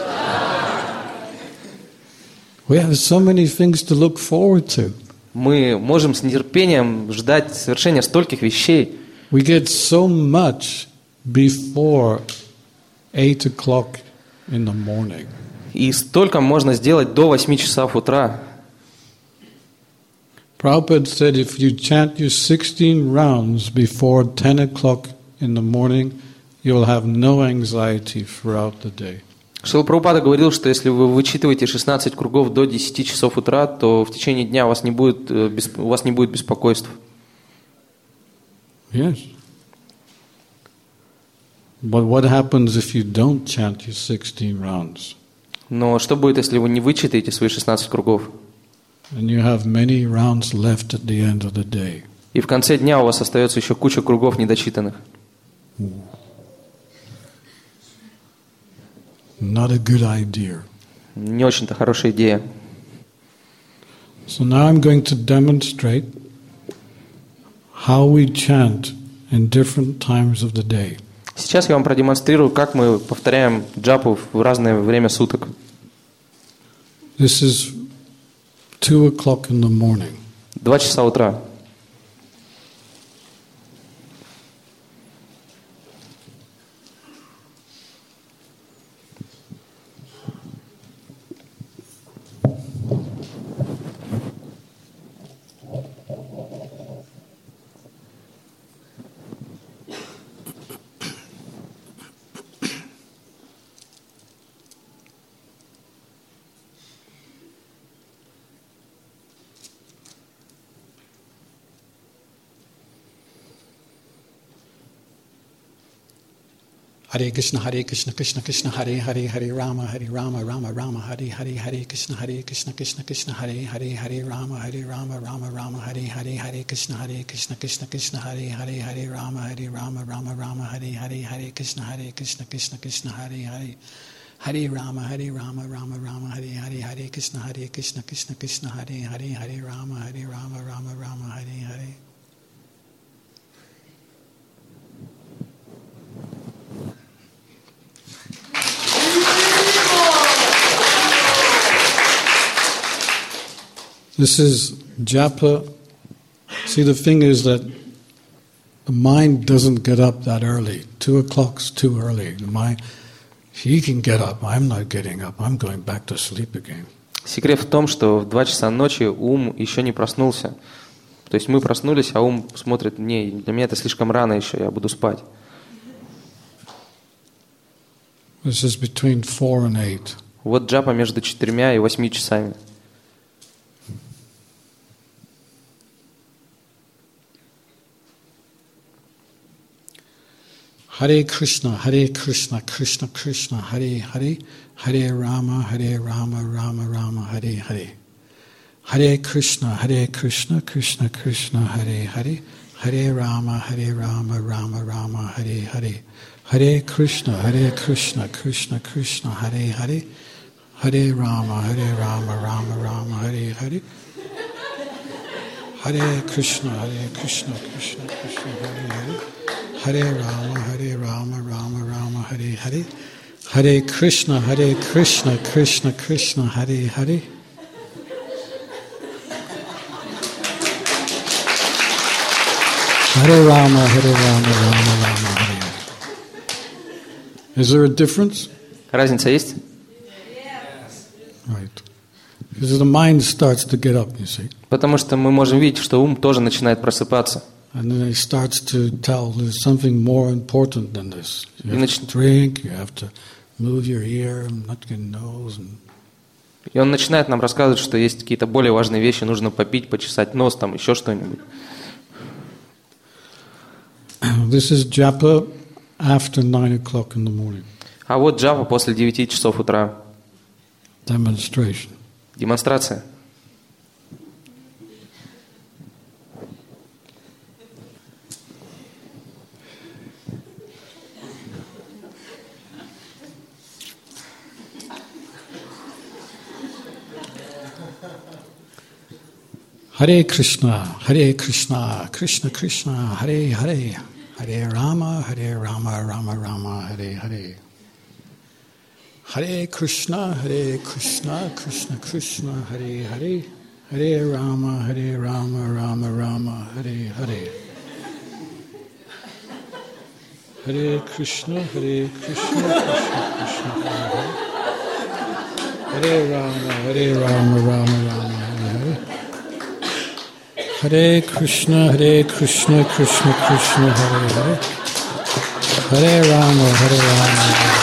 We have so many things to look forward to. Мы можем с нетерпением ждать совершения стольких вещей. We get so much before 8 o'clock in the morning. И столько можно сделать до 8 часов утра. Prabhupada said if you chant your 16 rounds before 10 o'clock in the morning, you'll have no anxiety throughout the day. Шрила Прабхупада говорил, что если вы вычитываете 16 кругов до 10 часов утра, то в течение дня у вас не будет беспокойств. Yes. But what happens if you don't chant your 16 rounds? Но что будет, если вы не вычитаете свои 16 кругов? And you have many rounds left at the end of the day. И в конце дня у вас остается еще куча кругов недочитанных. Not a good idea. Не очень-то хорошая идея. So now I'm going to demonstrate how we chant in different times of the day. Сейчас я вам продемонстрирую, как мы повторяем джапу в разное время суток. This is 2 o'clock in the morning. 2 часа утра. Hare Krishna, Krishna Krishna, Hare Hare, Hare Rama, Rama Rama, Hare Hare, Hare Krishna, Krishna Krishna, Hare Hare, Hare Rama, Rama, Hare Hare, Hare Krishna, Krishna Krishna, Hare Hare, Hare Rama, Rama, Hare Hare, Hare Krishna, Krishna Krishna, Hare Hare, Hare Rama, Rama, Hare Hare, Hare Krishna, Krishna Krishna, Hare Hare, Hare Rama, Rama, Hare Hare. This is japa. See, the thing is that the mind doesn't get up that early. 2 o'clock's too early. The mind, he can get up. I'm not getting up. I'm going back to sleep again. Секрет в том, что в 2 часа ночи ум еще не проснулся. То есть мы проснулись, а ум смотрит, не, для меня это слишком рано еще, я буду спать. This is between 4 and 8. Вот джапа между 4 и 8 часами. Hare Krishna, Krishna Krishna, Hare Hare, Hare Rama, Rama Rama, Hare Hare. Hare Krishna, Krishna Krishna, Hare Hare, Hare Rama, Rama Rama, Hare Hare. Hare Krishna, Krishna Krishna, Hare Hare, Hare Rama, Rama Rama, Hare Hare. Hare Krishna, Krishna Krishna, Hare Hare. Hare Rama, Rama, Hare Hare. Hare Krishna, Krishna Krishna, Hare Hare. Hare Rama, Rama, Hare Hare. Is there a difference? Разница есть? Right. Because the mind starts to get up, you see. Потому что мы можем видеть, что ум тоже начинает просыпаться. And then it starts to tell there's something more important than this. You have to drink, you have to move your ear, not your nose. И он начинает нам рассказывать, что есть какие-то более важные вещи, нужно попить, почесать нос, там еще что-нибудь. This is japa after 9 o'clock in the morning. А вот джапа после 9 часов утра. Demonstration. Демонстрация. Hare Krishna, Krishna Krishna, Hare Hare, Hare Rama, Rama Rama, Hare Hare. Hare Krishna, Krishna Krishna, Hare Hare, Hare Rama, Rama Rama, Hare Hare. Hare Krishna, Krishna Krishna, Hare Hare, Hare Rama, Rama, Hare Hare. Hare Krishna, Krishna Krishna, Hare Hare, Hare Rama, Rama.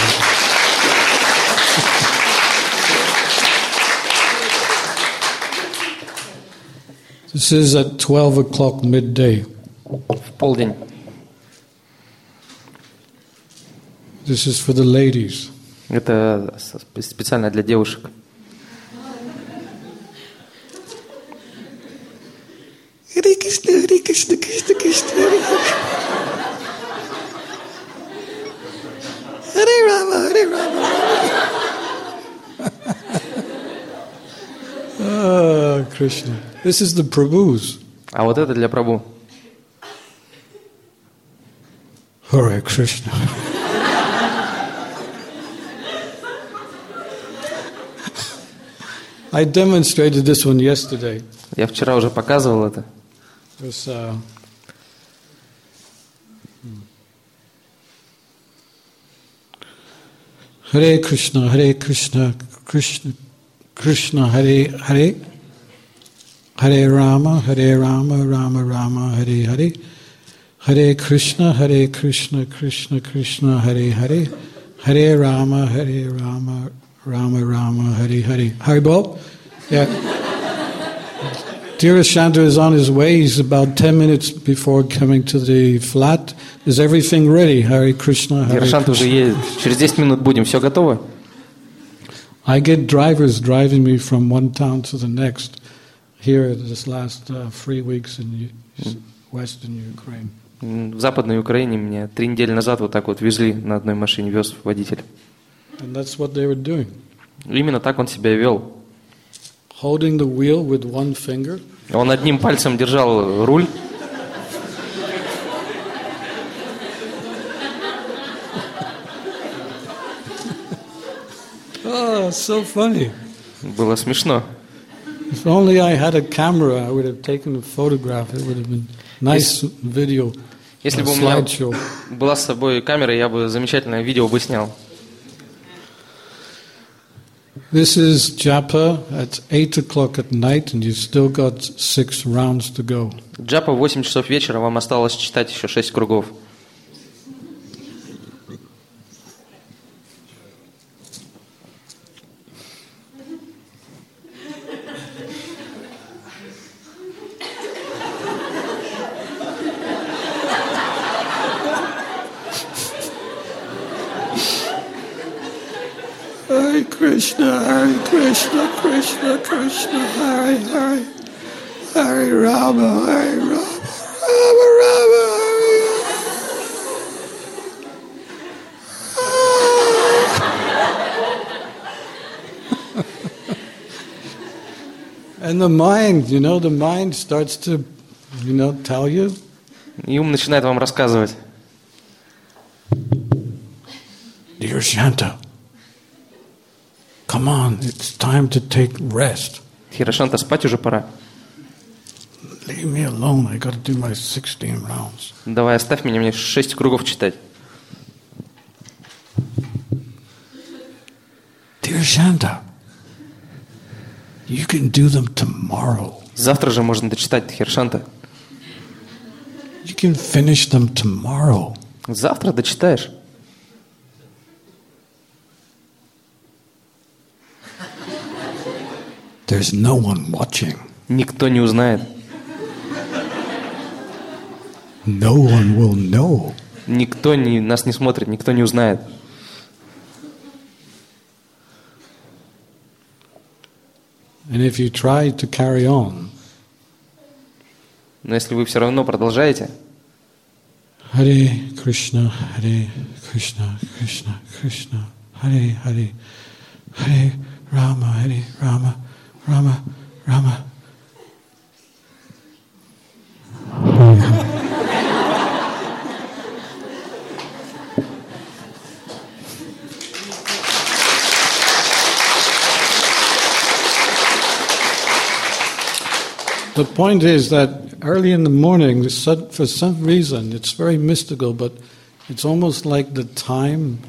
This is at 12 o'clock midday. В полдень. This is for the ladies. Это специально для девушек. Hare Krishna, Krishna Krishna, Hare Hare. Hare Rama, Oh, Krishna. This is the Prabhus. А вот это для Прабху. Hare Krishna. I demonstrated this one yesterday. Я вчера уже показывал это. This, Hare Krishna, Krishna Krishna, Hare Hare, Hare Rama, Rama Rama, Hare Hare, Hare Krishna, Krishna Krishna, Hare Hare, Hare Rama, Rama Rama, Hare Hare. Haribol? Yeah. Dhirashanta is on his way. He's about 10 minutes before coming to the flat. Is everything ready? Hare Krishna, Hare Dhirashanta уже Krishna. едет. Через 10 минут будем. Все готово? I get drivers driving me from one town to the next here this last 3 weeks in western Ukraine. В Западной Украине меня 3 недели назад вот так вот везли на одной машине, вез водитель. And that's what they were doing. Именно так он себя и вел. Holding the wheel with one finger. Он одним пальцем держал руль, Oh, so funny. было смешно. If only I had a camera, I would have taken a photograph. It would have been nice video, Если бы у меня slideshow. была с собой камера, я бы замечательное видео бы снял. This is japa at 8 o'clock at night, and you've still got 6 rounds to go. Джапа в 8 часов вечера, вам осталось читать еще 6 кругов. Hare Krishna, Krishna, Krishna, Hare Hare, Hare Rama, Rama Rama, And the mind, the mind starts to, tell you. И ум начинает вам рассказывать. Dear Shanta, come on, it's time to take rest. Хирошанта, спать уже пора. Leave me alone, I got to do my 16 rounds. Давай, оставь меня, мне 6 кругов читать. Dear Shanta, you can do them tomorrow. Завтра же можно дочитать, Хирошанта. You can finish them tomorrow. Завтра дочитаешь. There's no one watching. Никто не узнает. No one will know. Никто нас не смотрит, никто не узнает. And if you try to carry on, Но если вы все равно продолжаете, Hare Krishna, Krishna, Krishna, Hare Hare, Hare Rama, Rama Rama. The point is that early in the morning, for some reason, it's very mystical, but it's almost like the time,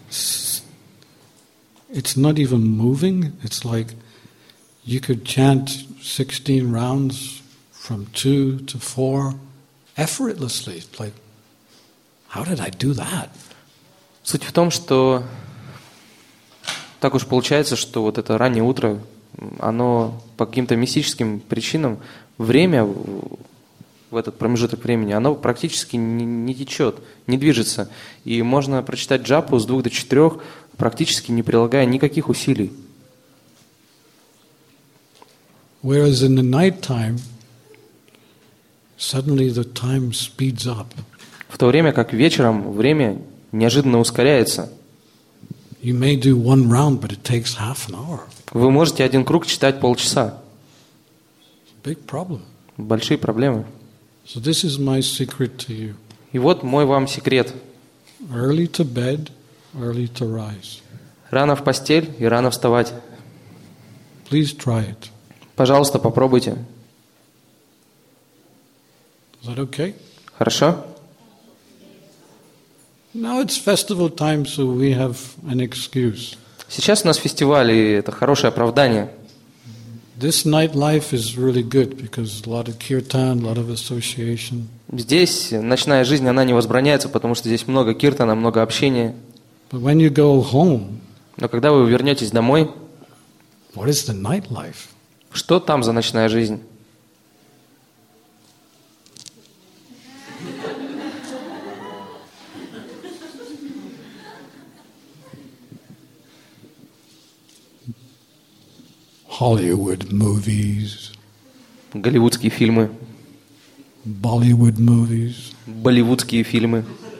it's not even moving. It's like you could chant 16 rounds from 2 to 4 effortlessly. It's like, how did I do that? суть в том, что так уж получается, что вот это раннее утро, оно по каким-то мистическим причинам, время в этот промежуток времени, оно практически не течет, не движется. И можно прочитать джапу с 2 до 4, практически не прилагая никаких усилий. Whereas in the night time, suddenly the time speeds up. В то время как вечером время неожиданно ускоряется. You may do one round, but it takes half an hour. Вы можете один круг читать полчаса. Big problem. Большие проблемы. So this is my secret to you. И вот мой вам секрет. Early to bed, early to rise. Рано в постель и рано вставать. Please try it. Пожалуйста, попробуйте. Is that okay? Хорошо? Now it's festival time, so we have an excuse. Сейчас у нас фестиваль, и это хорошее оправдание. This nightlife is really good because a lot of kirtan, a lot of association. Здесь ночная жизнь, она не возбраняется, потому что здесь много киртана, много общения. But when you go home, Но когда вы вернетесь домой, what is the nightlife? что там за ночная жизнь? Hollywood movies, Голливудские фильмы, Bollywood movies. болливудские фильмы.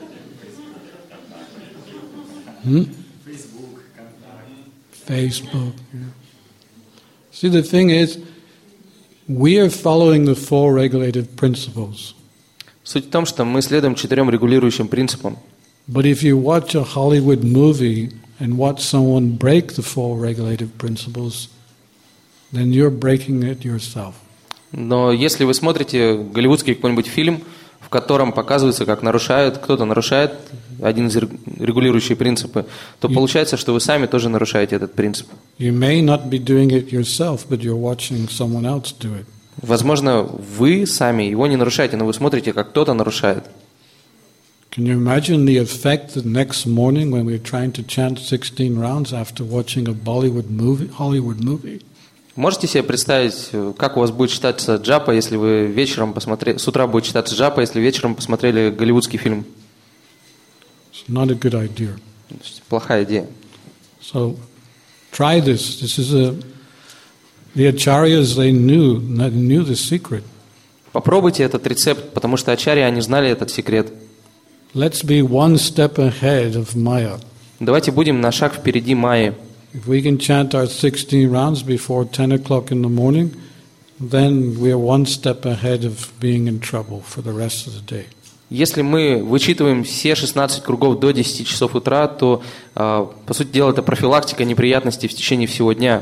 Facebook. Yeah. See, the thing is, we are following the four regulative principles. Суть в том, что мы следуем 4 регулирующим принципам. But if you watch a Hollywood movie and watch someone break the four regulative principles, then you're breaking it yourself. Но если вы смотрите голливудский какой-нибудь фильм, в котором показывается, как кто-то нарушает один из регулирующих принципов, то получается, что вы сами тоже нарушаете этот принцип. You may not be doing it yourself, but you're watching someone else do it. Возможно, вы сами его не нарушаете, но вы смотрите, как кто-то нарушает. Can you imagine the effect the next morning when we're trying to chant 16 rounds after watching a Hollywood movie? Можете себе представить, как у вас будет читаться джапа, если вы с утра будет читаться джапа, если вечером посмотрели голливудский фильм? It's not a good idea. Плохая идея. So try this. The acharyas, they knew the secret. Попробуйте этот рецепт, потому что ачарьи, они знали этот секрет. Let's be one step ahead of Maya. Давайте будем на шаг впереди Майи. If we can chant our 16 rounds before 10 o'clock in the morning, then we're one step ahead of being in trouble for the rest of the day. Если мы вычитываем все 16 кругов до 10 часов утра, то, по сути дела, это профилактика неприятностей в течение всего дня.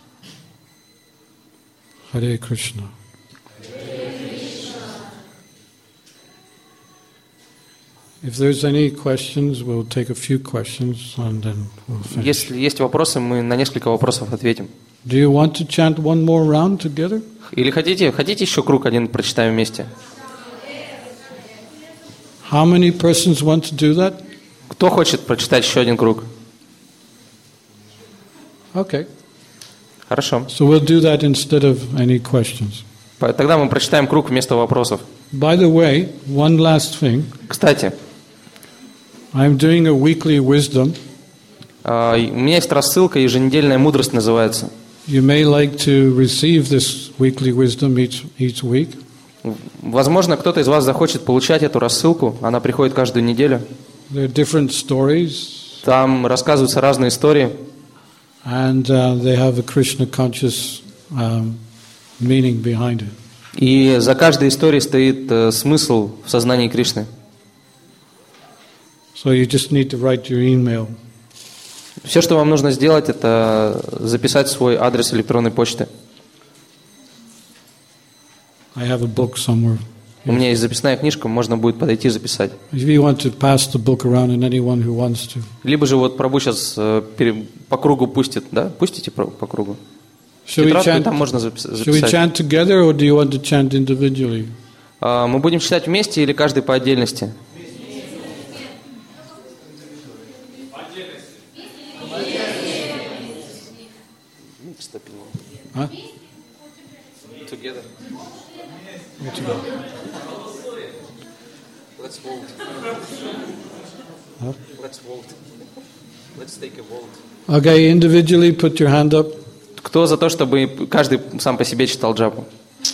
Hare Krishna. If there's any questions, we'll take a few questions and then we'll finish. Если есть вопросы, мы на несколько вопросов ответим. Do you want to chant one more round together? Или хотите еще круг один прочитаем вместе? How many persons want to do that? Кто хочет прочитать еще один круг? Okay. Хорошо. So we'll do that instead of any questions. Тогда мы прочитаем круг вместо вопросов. By the way, one last thing. Кстати, I'm doing a weekly wisdom. у меня есть рассылка, еженедельная мудрость называется. You may like to receive this weekly wisdom each week. Возможно, кто-то из вас захочет получать эту рассылку. Она приходит каждую неделю. There are different stories. Там рассказываются разные истории. And they have a Krishna conscious meaning behind it. И за каждой историей стоит смысл в сознании Кришны. So you just need to write your email. Все, что вам нужно сделать, это записать свой адрес электронной почты. I have a book somewhere. У меня есть записная книжка, можно будет подойти и записать. If you want to pass the book around and anyone who wants to. Либо же вот Прабху сейчас по кругу пустит, да? Пустите по кругу. Should там можно we записать. chant together or do you want to chant individually? Мы будем читать вместе или каждый по отдельности? Huh? Together. Let's vote. Huh? Let's vote. Let's take a vote. Okay, individually put your hand up. Кто за то, чтобы каждый сам по себе читал джапу?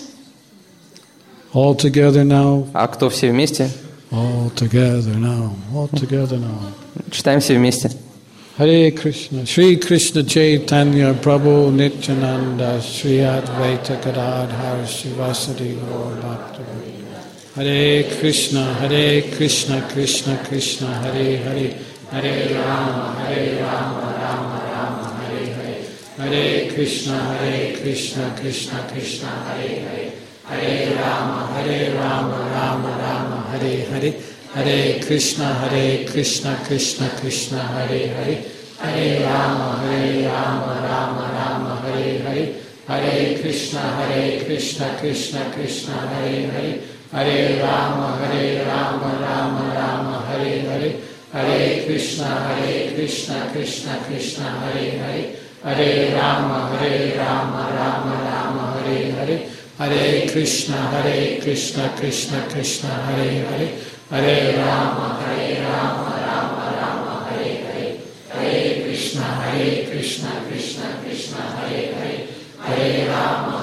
All together now. А кто все вместе? All together now. All together now. Читаем все вместе. Hare Krishna. Shri Krishna Chaitanya Prabhu Nityananda Shri Advaita Gadadhar Shivasadi Gaur Bhakta. Hare Krishna Krishna Krishna Hare Hare Hare Rama Rama Rama Hare Hare Hare Krishna Krishna Krishna Hare Hare Hare Rama Rama Rama Hare Hare Hare Krishna Krishna Krishna Hare Hare Hare Rama Rama Rama Hare Hare Hare Krishna Krishna Krishna Hare Hare Hare Rama Rama Rama Hare Hare Hare Krishna Krishna Krishna Hare Hare Hare Rama Rama Rama Hare Hare Hare Krishna Krishna Krishna Hare Hare Hare Rama Rama Rama Hare Hare Hare Krishna Krishna Krishna Hare Hare Hare Rama,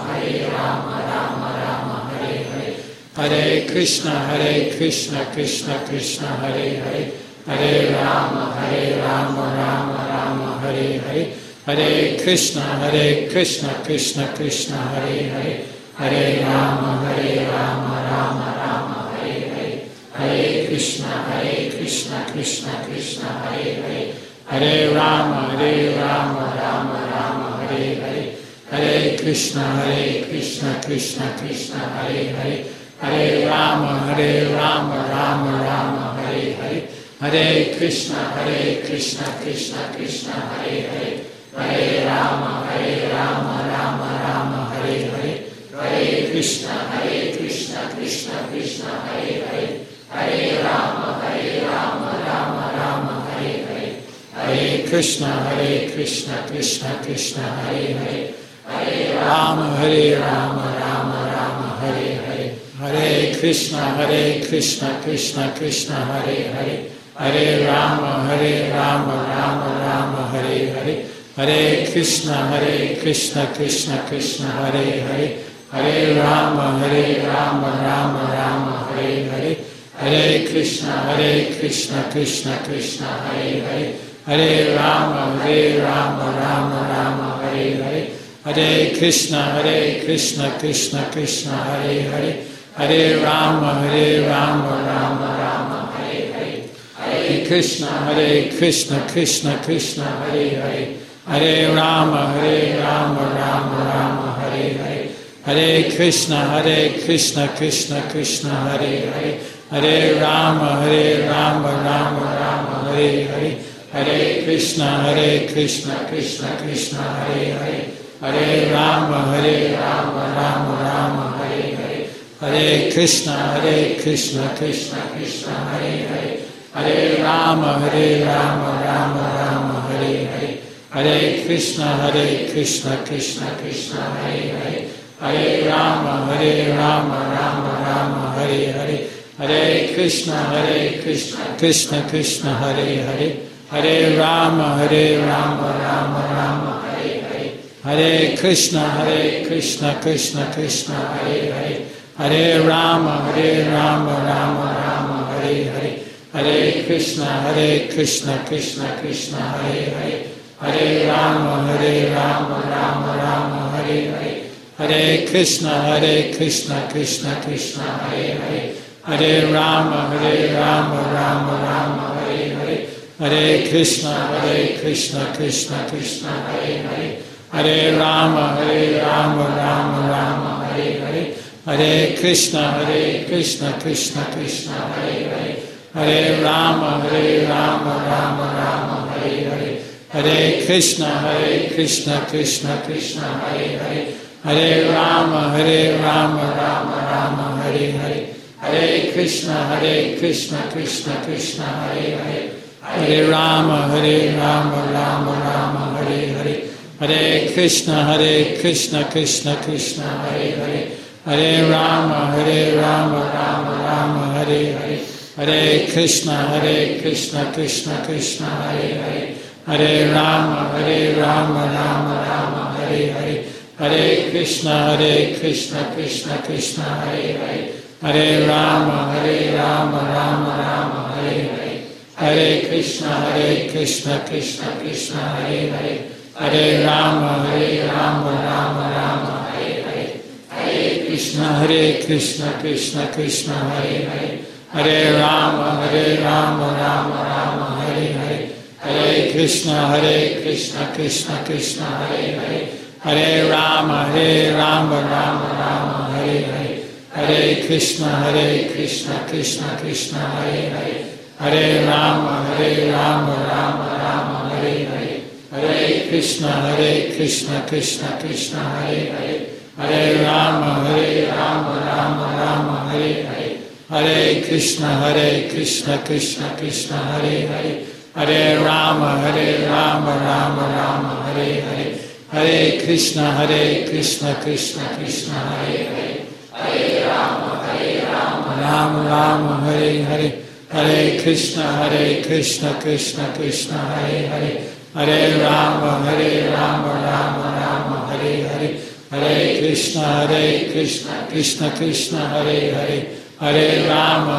Rama Rama, Hare Hare. Hare Krishna, Krishna Krishna, Hare Hare. Hare Rama, Rama Rama, Hare Hare. Hare Krishna, Krishna Krishna, Hare Hare. Hare Rama, Rama Rama, Hare Hare. Hare Krishna, Krishna Krishna, Hare Hare. Hare Rama, Rama Rama, Hare Hare. Hare Krishna, Krishna Krishna, Hare Hare. Hare Rama, Rama Rama, Hare Hare. Hare Krishna, Krishna Krishna, Hare Hare. Hare Rama, Rama Rama, Hare Hare. Hare Krishna, Krishna Krishna, Hare Hare. Hare Rama, Rama Rama, Hare Hare. Hare Krishna, Krishna Krishna, Hare Hare. Hare Rama, Rama Rama, Hare Hare. Hare Krishna, Krishna Krishna, Hare Hare. Hare Rama, Rama Rama, Hare Hare. Hare Krishna, Krishna Krishna, Hare Hare. Hare Rama, Rama Rama, Hare Hare. Hare Krishna, Krishna Krishna, Hare Hare. Hare Rama, Rama Rama, Hare Hare. Hare Krishna, Krishna Krishna, Hare Hare. Hare Rama, Rama Rama, Hare Hare. Hare Krishna, Krishna Krishna, Hare Hare. Hare Rama, Rama Rama, Hare Hare. Hare Krishna, Krishna Krishna, Hare Hare. Hare Rama, Rama Rama, Hare Hare. Hare Krishna, Krishna Krishna, Hare Hare. Hare Rama, Rama Rama, Hare Hare. Hare Krishna, Krishna Krishna, Hare Hare. Hare Rama, Rama Rama, Hare Hare. Hare Krishna, Krishna Krishna, Hare Hare. Hare Rama, Rama Rama, Hare Hare. Hare Krishna, Krishna Krishna, Hare Hare. Hare Rama, Rama Rama, Hare Hare. Hare Krishna, Krishna Krishna, Hare Hare. Hare Rama, Rama Rama, Hare Hare. Hare Krishna, Krishna Krishna, Hare Hare. Hare Rama, Rama Rama, Hare Hare. Hare Krishna, Krishna Krishna, Hare Hare. Hare Rama, Rama Rama, Hare Hare. Hare Krishna, Krishna Krishna, Hare Hare. Hare Rama, Rama Rama, Hare Hare. Hare Krishna, Krishna Krishna, Hare Hare. Hare Rama, Rama Rama, Hare Hare. Hare Krishna, Krishna Krishna, Hare Hare. Hare Rama, Rama Rama, Hare Hare. Hare Krishna, Krishna Krishna, Hare Hare. Hare Rama, Rama Rama, Hare Hare. Hare Krishna, Krishna Krishna, Hare Hare. Hare Rama, Rama Rama, Hare Hare. Hare Krishna, Krishna Krishna, Hare Hare. Hare Rama, Rama Rama, Hare Hare. Hare Krishna, Krishna Krishna, Hare Hare. Hare Rama, Rama Rama, Hare Hare. Hare Krishna, Krishna Krishna, Hare Hare. Hare Rama, Rama Rama, Hare Hare. Hare Krishna, Krishna Krishna, Hare Hare. Hare Rama, Rama Rama, Hare Hare. Hare Krishna, Krishna Krishna, Hare Hare. Hare Rama, Rama Rama, Hare Hare. Hare Krishna, Krishna Krishna, Hare Hare. Hare Rama, Rama Rama, Hare Hare. Hare Krishna, Krishna Krishna, Hare Hare. Hare Rama, Rama Rama, Hare Hare. Hare Krishna, Krishna Krishna, Hare Hare. Hare Rama, Rama Rama, Hare Hare. Hare Krishna, Krishna Krishna, Hare Hare. Hare Rama, Rama Rama, Hare Hare. Hare Krishna, Krishna Krishna, Hare Hare. Hare Rama, Rama Rama, Hare Hare. Hare Krishna, Krishna Krishna, Hare Hare, Hare Rama,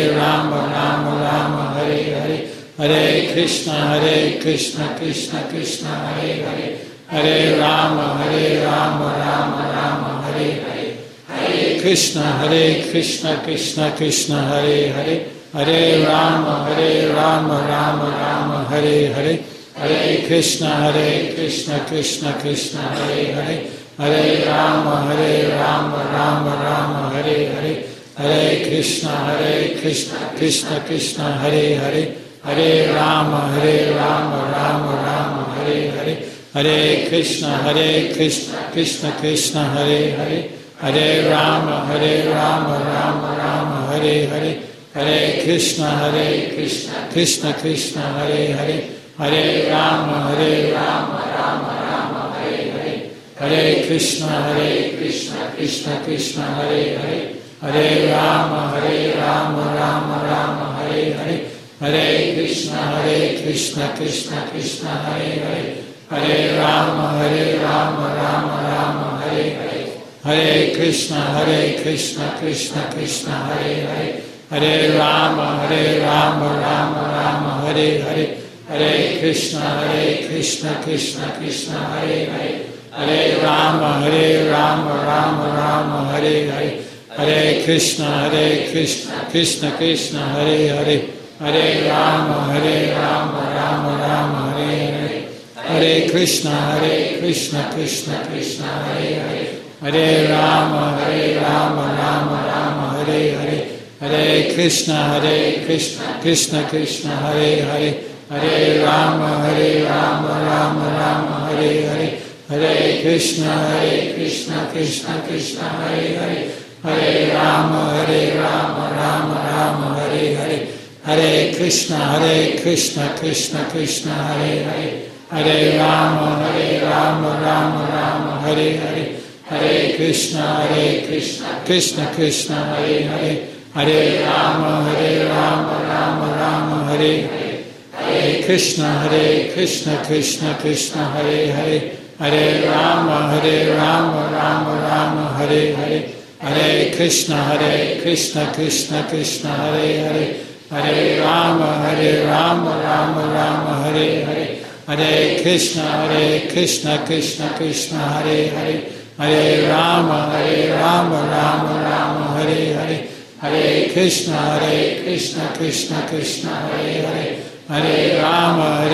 Rama Rama, Hare Hare, Hare Krishna, Krishna Krishna, Hare Hare, Hare Rama, Rama Rama, Hare Hare, Hare Krishna, Krishna Krishna, Hare Hare, Hare Rama, Rama Rama, Hare Hare, Hare Krishna, Krishna Krishna, Hare Hare, Hare Rama, Rama Rama, Hare Hare, Hare Krishna, Krishna Krishna, Hare Hare, Hare Rama, Rama Rama, Hare Hare, Hare Krishna, Krishna Krishna, Hare Hare, Hare Rama, Rama Rama, Hare Hare, Hare Krishna, Krishna Krishna, Hare Hare, Hare Rama, Rama Rama, Hare Hare, Hare Krishna, Krishna Krishna, Hare Hare, Hare Rama, Rama Rama, Hare Hare, Hare Krishna, Krishna Krishna, Hare Hare, Hare Rama, Rama Rama, Hare Hare, Hare Krishna, Krishna Krishna, Hare Hare, Hare Rama, Rama Rama, Hare Hare, Hare Krishna, Krishna Krishna, Hare Hare, Hare Rama, Rama Rama, Hare Hare, Hare Krishna, Krishna Krishna, Hare Hare, Hare Rama, Rama Rama, Hare Hare, Hare Krishna, Krishna Krishna, Hare Hare, Hare Rama, Rama Rama, Hare Hare, Hare Krishna, Krishna Krishna, Hare Hare, Hare Rama, Rama Rama, Hare Hare, Hare Krishna, Krishna Krishna, Hare Hare, Hare Rama, Rama Rama, Hare Hare, Hare Krishna, Krishna Krishna, Hare Hare, Hare Rama, Rama Rama, Hare Hare, Hare Krishna, Krishna Krishna, Hare Hare, Hare Rama, Rama Rama, Hare Hare, Hare Krishna, Krishna Krishna, Hare Hare, Hare Rama, Rama Rama, Hare Hare, Hare Krishna, Krishna Krishna, Hare Hare, Hare Rama, Rama Rama, Hare Hare, Hare Krishna, Krishna Krishna, Hare Hare, Hare Rama, Rama Rama, Hare Hare, Hare Krishna, Krishna Krishna, Hare Hare, Hare Rama,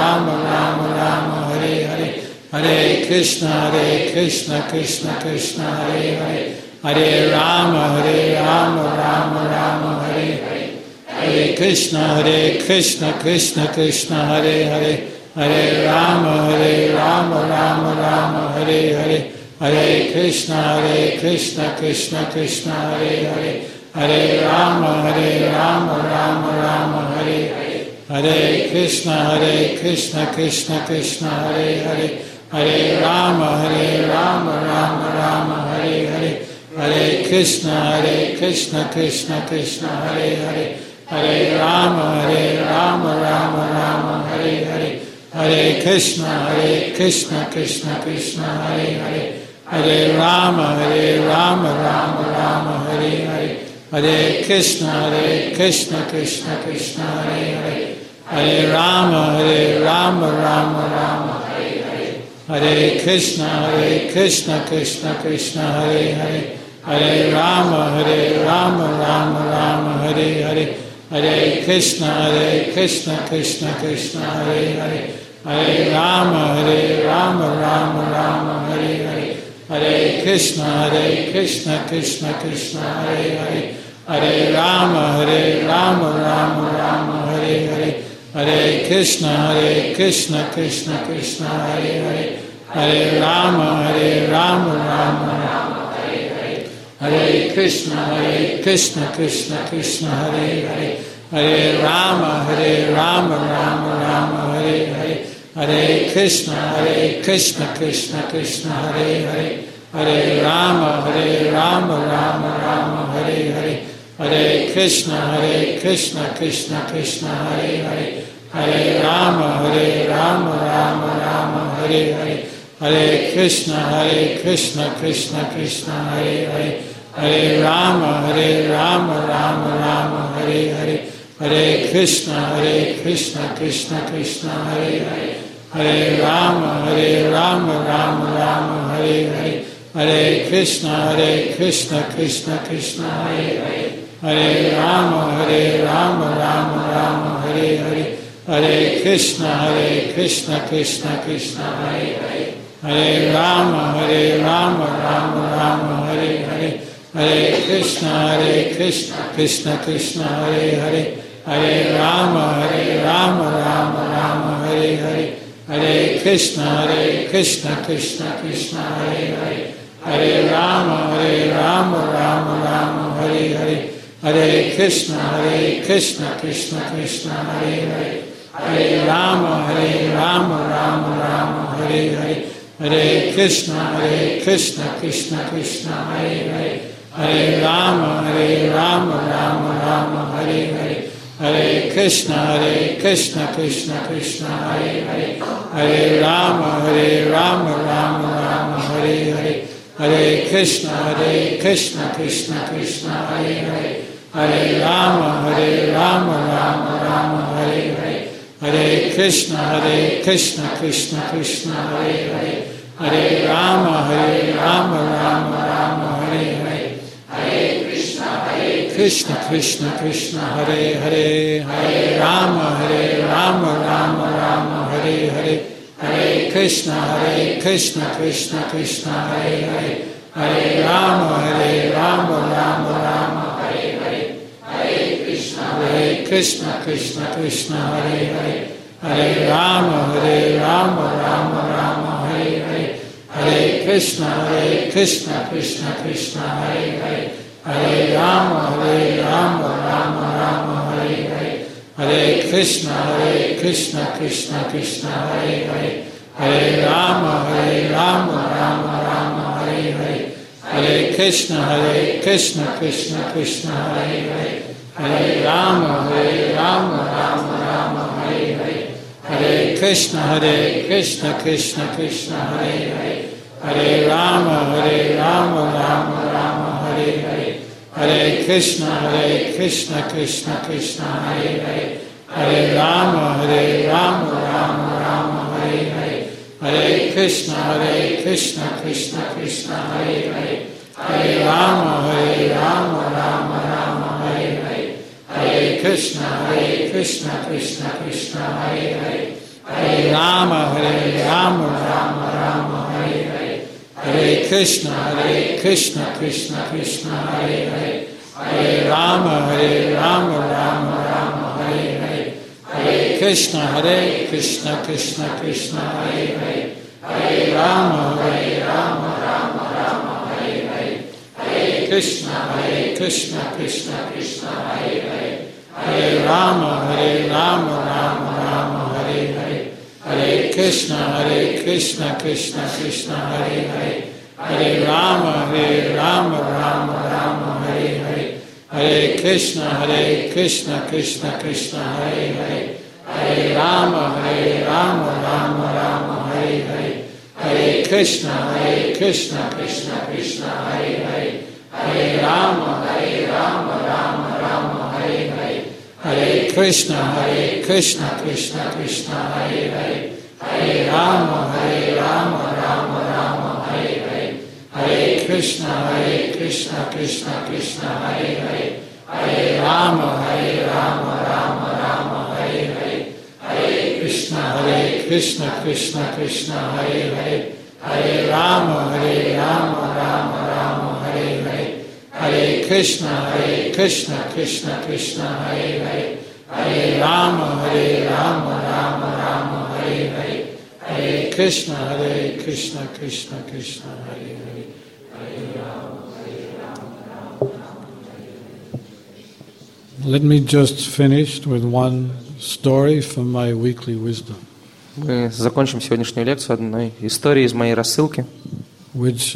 Rama Rama, Hare Hare, Hare Krishna, Krishna Krishna, Hare Hare, Hare Rama, Rama Rama, Hare Hare, Hare Krishna, Krishna Krishna, Hare Hare, Hare Rama, Rama Rama, Hare Hare, Hare Krishna, Krishna Krishna, Hare Hare, Hare Rama, Rama Rama, Hare Hare, Hare Krishna, Krishna Krishna, Hare Hare, Hare Rama, Rama Rama, Hare Hare, Hare Krishna, Krishna Krishna, Hare Hare, Hare Rama, Rama Rama, Hare Hare, Hare Krishna, Krishna Krishna, Hare Hare, Hare Rama, Rama Rama, Hare Hare, Hare Krishna, Krishna Krishna, Hare Hare, Hare Rama, Rama Rama, Hare Hare, Hare Krishna, Krishna Krishna, Hare Hare, Hare Rama, Rama Rama, Hare Hare, Hare Krishna, Krishna Krishna, Hare Hare, Hare Rama, Rama Rama, Hare Hare, Hare Krishna, Krishna Krishna, Hare Hare, Hare Rama, Rama Rama, Hare Hare, Hare Krishna, Krishna Krishna, Hare Hare, Hare Rama, Rama Rama, Hare Hare, Hare Krishna, Krishna Hare Hare, Hare Rama, Rama Hare Hare, Hare Krishna, Krishna Hare Hare, Hare Rama, Rama Hare Hare, Hare Krishna, Krishna Hare Hare, Hare Rama, Rama Rama, Hare Hare, Hare Krishna, Krishna Krishna, Hare Hare, Hare Rama, Rama Rama, Hare Hare, Hare Krishna, Krishna Krishna, Hare Hare, Hare Rama, Rama, Hare Hare, Hare Krishna, Krishna Krishna, Hare Hare, Hare Rama, Rama, Hare Hare, Hare Krishna, Krishna Krishna, Hare Hare, Hare Rama, Rama, Hare Hare, Hare Krishna, Krishna Krishna, Hare Hare, Hare Rama, Rama, Hare Hare, Hare Krishna, Krishna Krishna, Hare Hare, Hare Rama, Rama, Hare Hare, Hare Krishna, Krishna Krishna, Hare Hare, Hare Rama, Rama, Hare Hare, Hare Krishna, Krishna Krishna, Hare Hare, Hare Rama, Rama, Hare Hare, Hare Krishna, Krishna Krishna, Hare Hare, Hare Rama, Rama, Hare Hare, Hare Krishna, Krishna Krishna, Hare Hare, Hare Rama, Rama, Hare Hare, Hare Krishna, Krishna Krishna, Hare Hare, Hare Rama, Rama, Hare Hare, Hare Krishna, Krishna, Hare Hare, Hare Rama, Rama, Hare Hare, Hare Krishna, Krishna Krishna, Hare Hare, Hare Rama, Rama, Hare Hare, Hare Krishna, Krishna, Hare Hare, Hare Rama, Rama, Hare Hare, Hare Krishna, Krishna Krishna, Hare Hare, Hare Rama, Rama, Hare Hare, Hare Krishna, Krishna Krishna, Hare Hare, Hare Rama, Rama, Hare Hare, Hare Krishna, Krishna Krishna, Hare Hare, Hare Rama, Rama, Hare Hare, Hare Krishna, Krishna, Hare Hare, Hare Rama, Rama, Hare Hare, Hare Krishna, Krishna, Hare Hare, Hare Rama, Rama, Hare Hare, Hare Krishna, Krishna, Hare Hare, Hare Rama, Rama, Hare Hare, Hare Krishna, Krishna, Hare Hare, Hare Rama, Rama, Hare Hare, Hare Krishna, Krishna, Hare Hare, Hare Rama, Rama, Hare Hare, Hare Krishna, Krishna, Hare Hare, Hare Rama, Rama, Hare Hare, Hare Krishna, Krishna, Hare Hare, Hare Rama, Rama, Hare Hare, Hare Krishna, Krishna, Hare Hare, Hare Rama, Rama, Hare Hare, Hare Krishna, Krishna, Hare Hare, Hare Rama, Rama, Hare Hare, Hare Krishna, Krishna, Hare Hare, Hare Rama, Rama, Hare Hare, Hare Krishna, Krishna, Hare Hare, Hare Rama, Rama, Hare Hare, Hare Krishna, Krishna, Hare Hare, Hare Rama, Rama, Hare Hare, Hare Krishna, Krishna, Hare Hare, Hare Rama, Rama, Hare Hare, Hare Krishna, Krishna, Hare Hare, Hare Rama, Rama, Hare Hare, Hare Krishna, Krishna, Hare Hare, Hare Rama, Let me just finish with one story from my weekly wisdom. Мы закончим сегодняшнюю лекцию одной историей из моей рассылки, which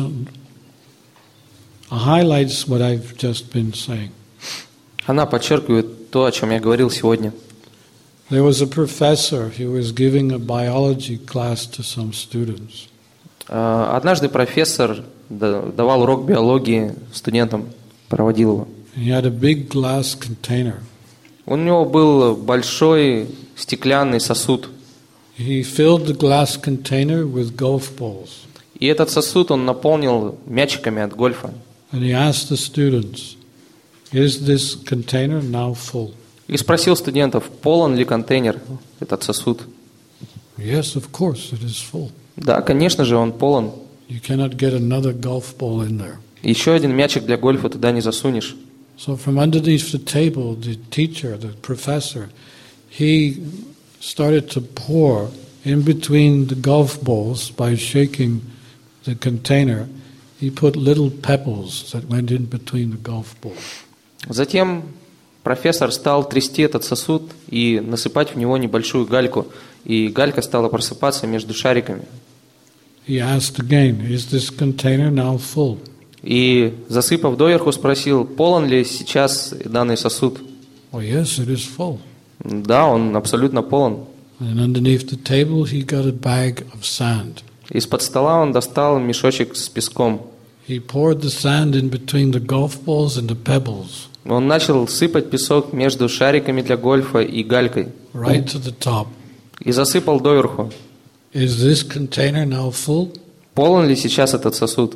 highlights what I've just been saying. Она подчеркивает то, о чем я говорил сегодня. There was a professor, he was giving a biology class to some students. Однажды профессор давал урок биологии студентам, проводил его. He had a big glass container. У него был большой стеклянный сосуд. He filled the glass container with golf balls. И этот сосуд он наполнил мячиками от гольфа. And he asked the students, is this container now full? И спросил студентов, полон ли контейнер, этот сосуд. Yes, of course, it is full. Да, конечно же, он полон. You cannot get another golf ball in there. Еще один мячик для гольфа туда не засунешь. So from underneath the table, the teacher, the professor, he started to pour in between the golf balls by shaking the container. He put little pebbles that went in between the golf balls. Затем профессор стал трясти этот сосуд и насыпать в него небольшую гальку. И галька стала просыпаться между шариками. He asked again, is this container now full? И, засыпав доверху, спросил, полон ли сейчас данный сосуд. Oh, yes, it is full. Да, он абсолютно полон. And underneath the table, he got a bag of sand. Из-под стола он достал мешочек с песком. He poured the sand in between the golf balls and the pebbles. Он начал сыпать песок между шариками для гольфа и галькой. Right to the top. И засыпал доверху. Is this container now full? Полон ли сейчас этот сосуд?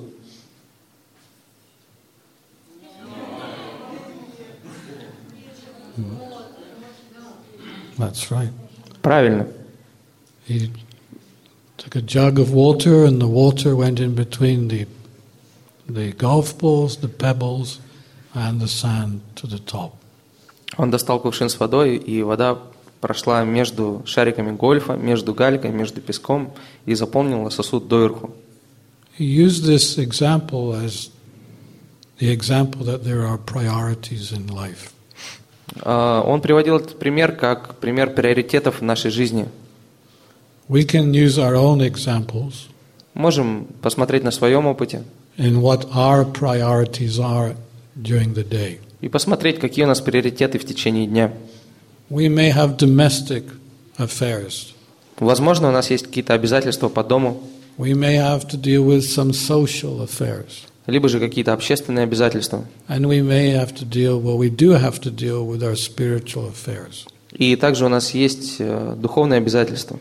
That's right. Правильно. He took a jug of water, and the water went in between the golf balls, the pebbles, and the sand to the top. Он достал кувшин с водой, и вода прошла между шариками гольфа, между галькой, между песком и заполнила сосуд доверху. He used this example as the example that there are priorities in life. Он приводил этот пример как пример приоритетов в нашей жизни. We can use our own examples Можем посмотреть на своем опыте in what our priorities are during the day. и посмотреть, какие у нас приоритеты в течение дня. We may have domestic affairs. Возможно, у нас есть какие-то обязательства по дому, We may have to deal with some social affairs. либо же какие-то общественные обязательства. And we may have to deal, well, we do have to deal with our spiritual affairs. И также у нас есть духовные обязательства.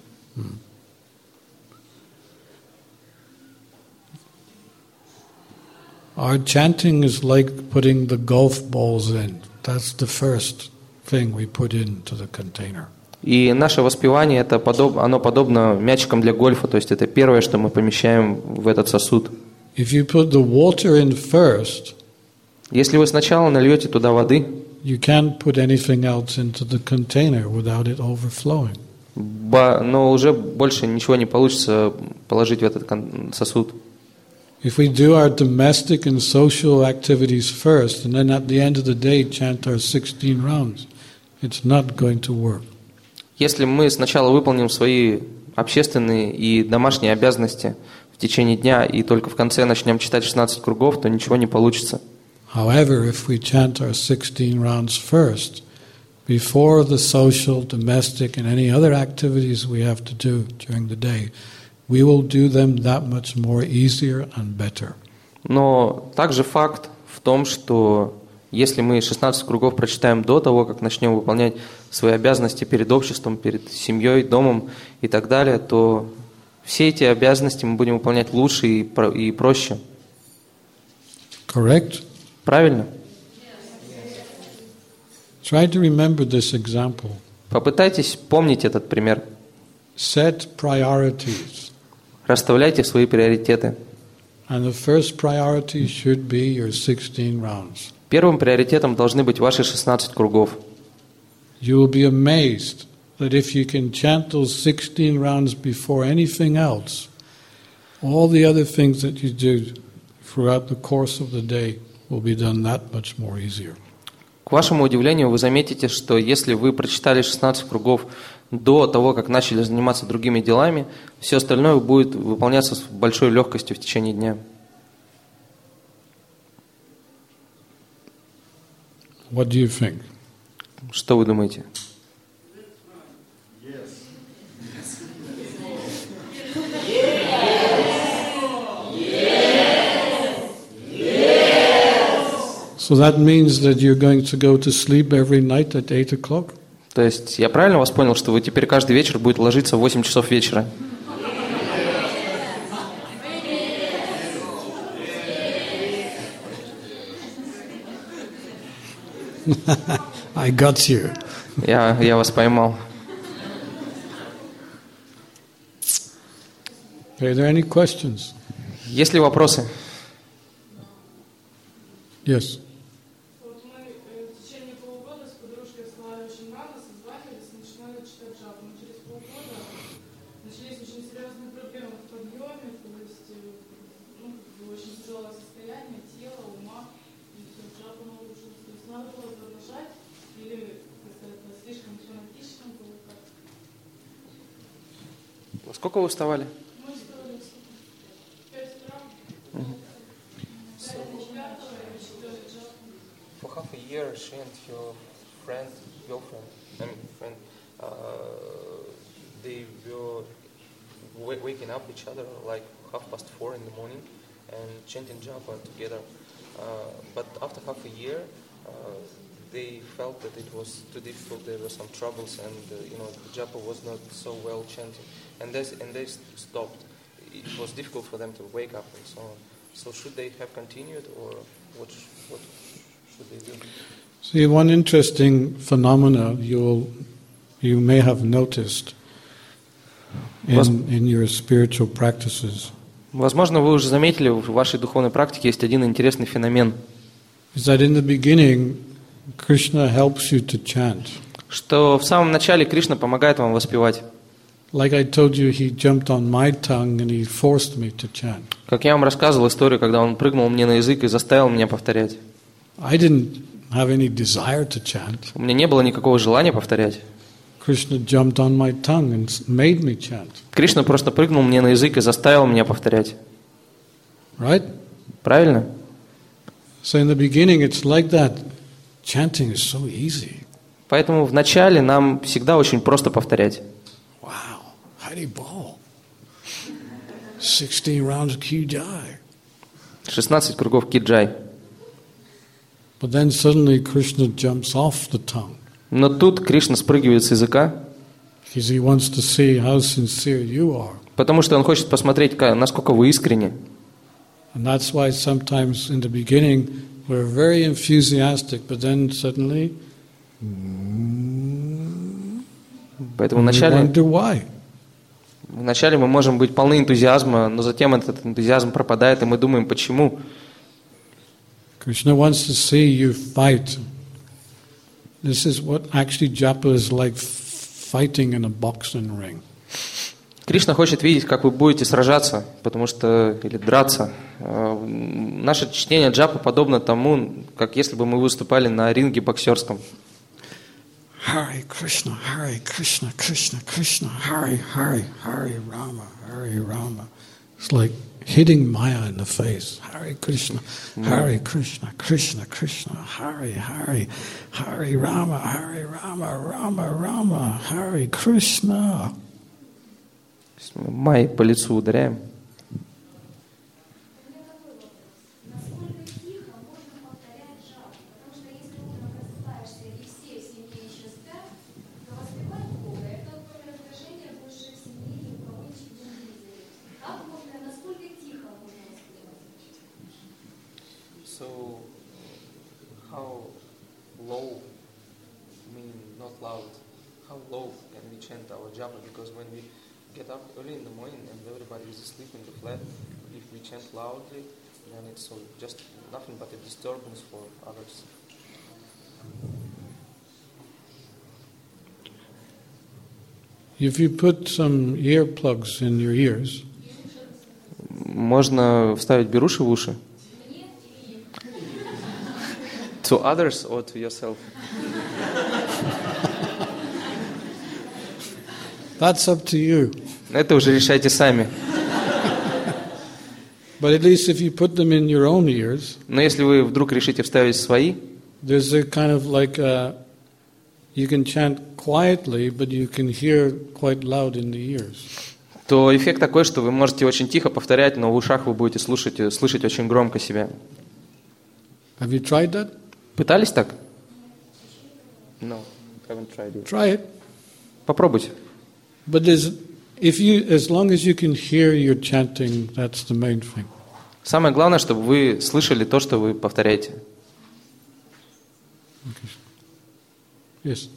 Our chanting is like putting the golf balls in. That's the first thing we put into the container. И наше воспевание, оно подобно мячикам для гольфа, то есть это первое, что мы помещаем в этот сосуд. If you put the water in first, Если вы сначала нальете туда воды, you can't put anything else into the container without it overflowing. но уже больше ничего не получится положить в этот сосуд. If we do our domestic and social activities first, and then at the end of the day chant our 16 rounds, it's not going to work. Если мы сначала выполним свои общественные и домашние обязанности в течение дня и только в конце начнем читать 16 кругов, то ничего не получится. However, if we chant our 16 rounds first, before the social, domestic, and any other activities we have to do during the day, we will do them that much more easier and better. Но также факт в том, что если мы 16 кругов прочитаем до того, как начнем выполнять свои обязанности перед обществом, перед семьей, домом и так далее, то все эти обязанности мы будем выполнять лучше и проще. Correct? Правильно? Try to remember this example. Попытайтесь помнить этот пример. Set priorities. Расставляйте свои приоритеты. And the first priority should be your 16 rounds. Первым приоритетом должны быть ваши 16 кругов. You will be amazed that if you can chant those 16 rounds before anything else, all the other things that you do throughout the course of the day will be done that much more easier. К вашему удивлению, вы заметите, что если вы прочитали 16 кругов до того, как начали заниматься другими делами, все остальное будет выполняться с большой легкостью в течение дня. What do you think? Что вы думаете? So that means that you're going to go to sleep every night at 8 o'clock? То есть я правильно вас понял, что вы теперь каждый вечер будете ложиться в 8 часов вечера? I got you. Я вас поймал. Are there any questions? Есть ли вопросы? Yes. Вот мы в течение полугода с подружкой с Ларой очень рано созванивались и начинали читать джапу. Но через полгода начались очень серьезные проблемы в подъеме, то есть очень тяжелое состояние тела, ума, и все, джапа нарушилась. То есть надо было продолжать или это слишком фанатично было как? Во сколько вы вставали? Мы вставали в 5 утра. For half a year, she and your girlfriend, they were waking up each other like 4:30 in the morning and chanting japa together. But after half a year, they felt that it was too difficult. There were some troubles, and the japa was not so well chanted, and they stopped. It was difficult for them to wake up and so on. So should they have continued, or what should they do? See, one interesting phenomena you may have noticed in your spiritual practices. Возможно, вы уже заметили, в вашей духовной практике есть один интересный феномен. Is that in the beginning, Krishna helps you to chant. Что в самом начале Кришна помогает вам воспевать. Like I told you, he jumped on my tongue and he forced me to chant. Как я вам рассказывал историю, когда он прыгнул мне на язык и заставил меня повторять. I didn't have any desire to chant. У меня не было никакого желания повторять. Krishna jumped on my tongue and made me chant. Кришна просто прыгнул мне на язык и заставил меня повторять. Right? Правильно? So in the beginning it's like that. Chanting is so easy. Поэтому в начале нам всегда очень просто повторять. Wow, Hari Bol. 16 rounds of Kijai. 16 кругов киджай. But then suddenly Krishna jumps off the tongue. Но тут Кришна спрыгивает с языка, Because he wants to see how sincere you are. потому что он хочет посмотреть, насколько вы искренни. And that's why sometimes in the beginning we're very enthusiastic, but then suddenly Поэтому we вначале wonder why. мы можем быть полны энтузиазма, но затем этот энтузиазм пропадает, и мы думаем, почему. Krishna wants to see you fight. This is what actually japa is like, fighting in a boxing ring. Кришна хочет видеть, как вы будете сражаться, или драться. Наше чтение джапы подобно тому, как если бы мы выступали на ринге боксерском. Hare Krishna, Krishna, Krishna, Hare, Hare Rama. It's like hitting Maya in the face. Hare Krishna, Krishna, Krishna, Hare, Hare Rama, Rama, Hare Krishna. Майей по лицу ударяем. So, how low, not loud, how low can we chant our japa? Because when we get up early in the morning and everybody is asleep in the flat, if we chant loudly, then it's just nothing but a disturbance for others. If you put some earplugs in your ears, можно вставить беруши в уши. To others or to yourself? that's up to you. Это уже решайте сами. But at least if you put them in your own ears, Но если вы вдруг решите вставить свои, there's a kind of like you can chant quietly, but you can hear quite loud in the ears. то эффект такой, что вы можете очень тихо повторять, но в ушах вы будете слышать очень громко себя. Have you tried that? Пытались так? No, haven't tried it. Try it. Попробуйте. But as long as you can hear your chanting, that's the main thing. Самое главное, чтобы вы слышали то, что вы повторяете. Okay. Yes.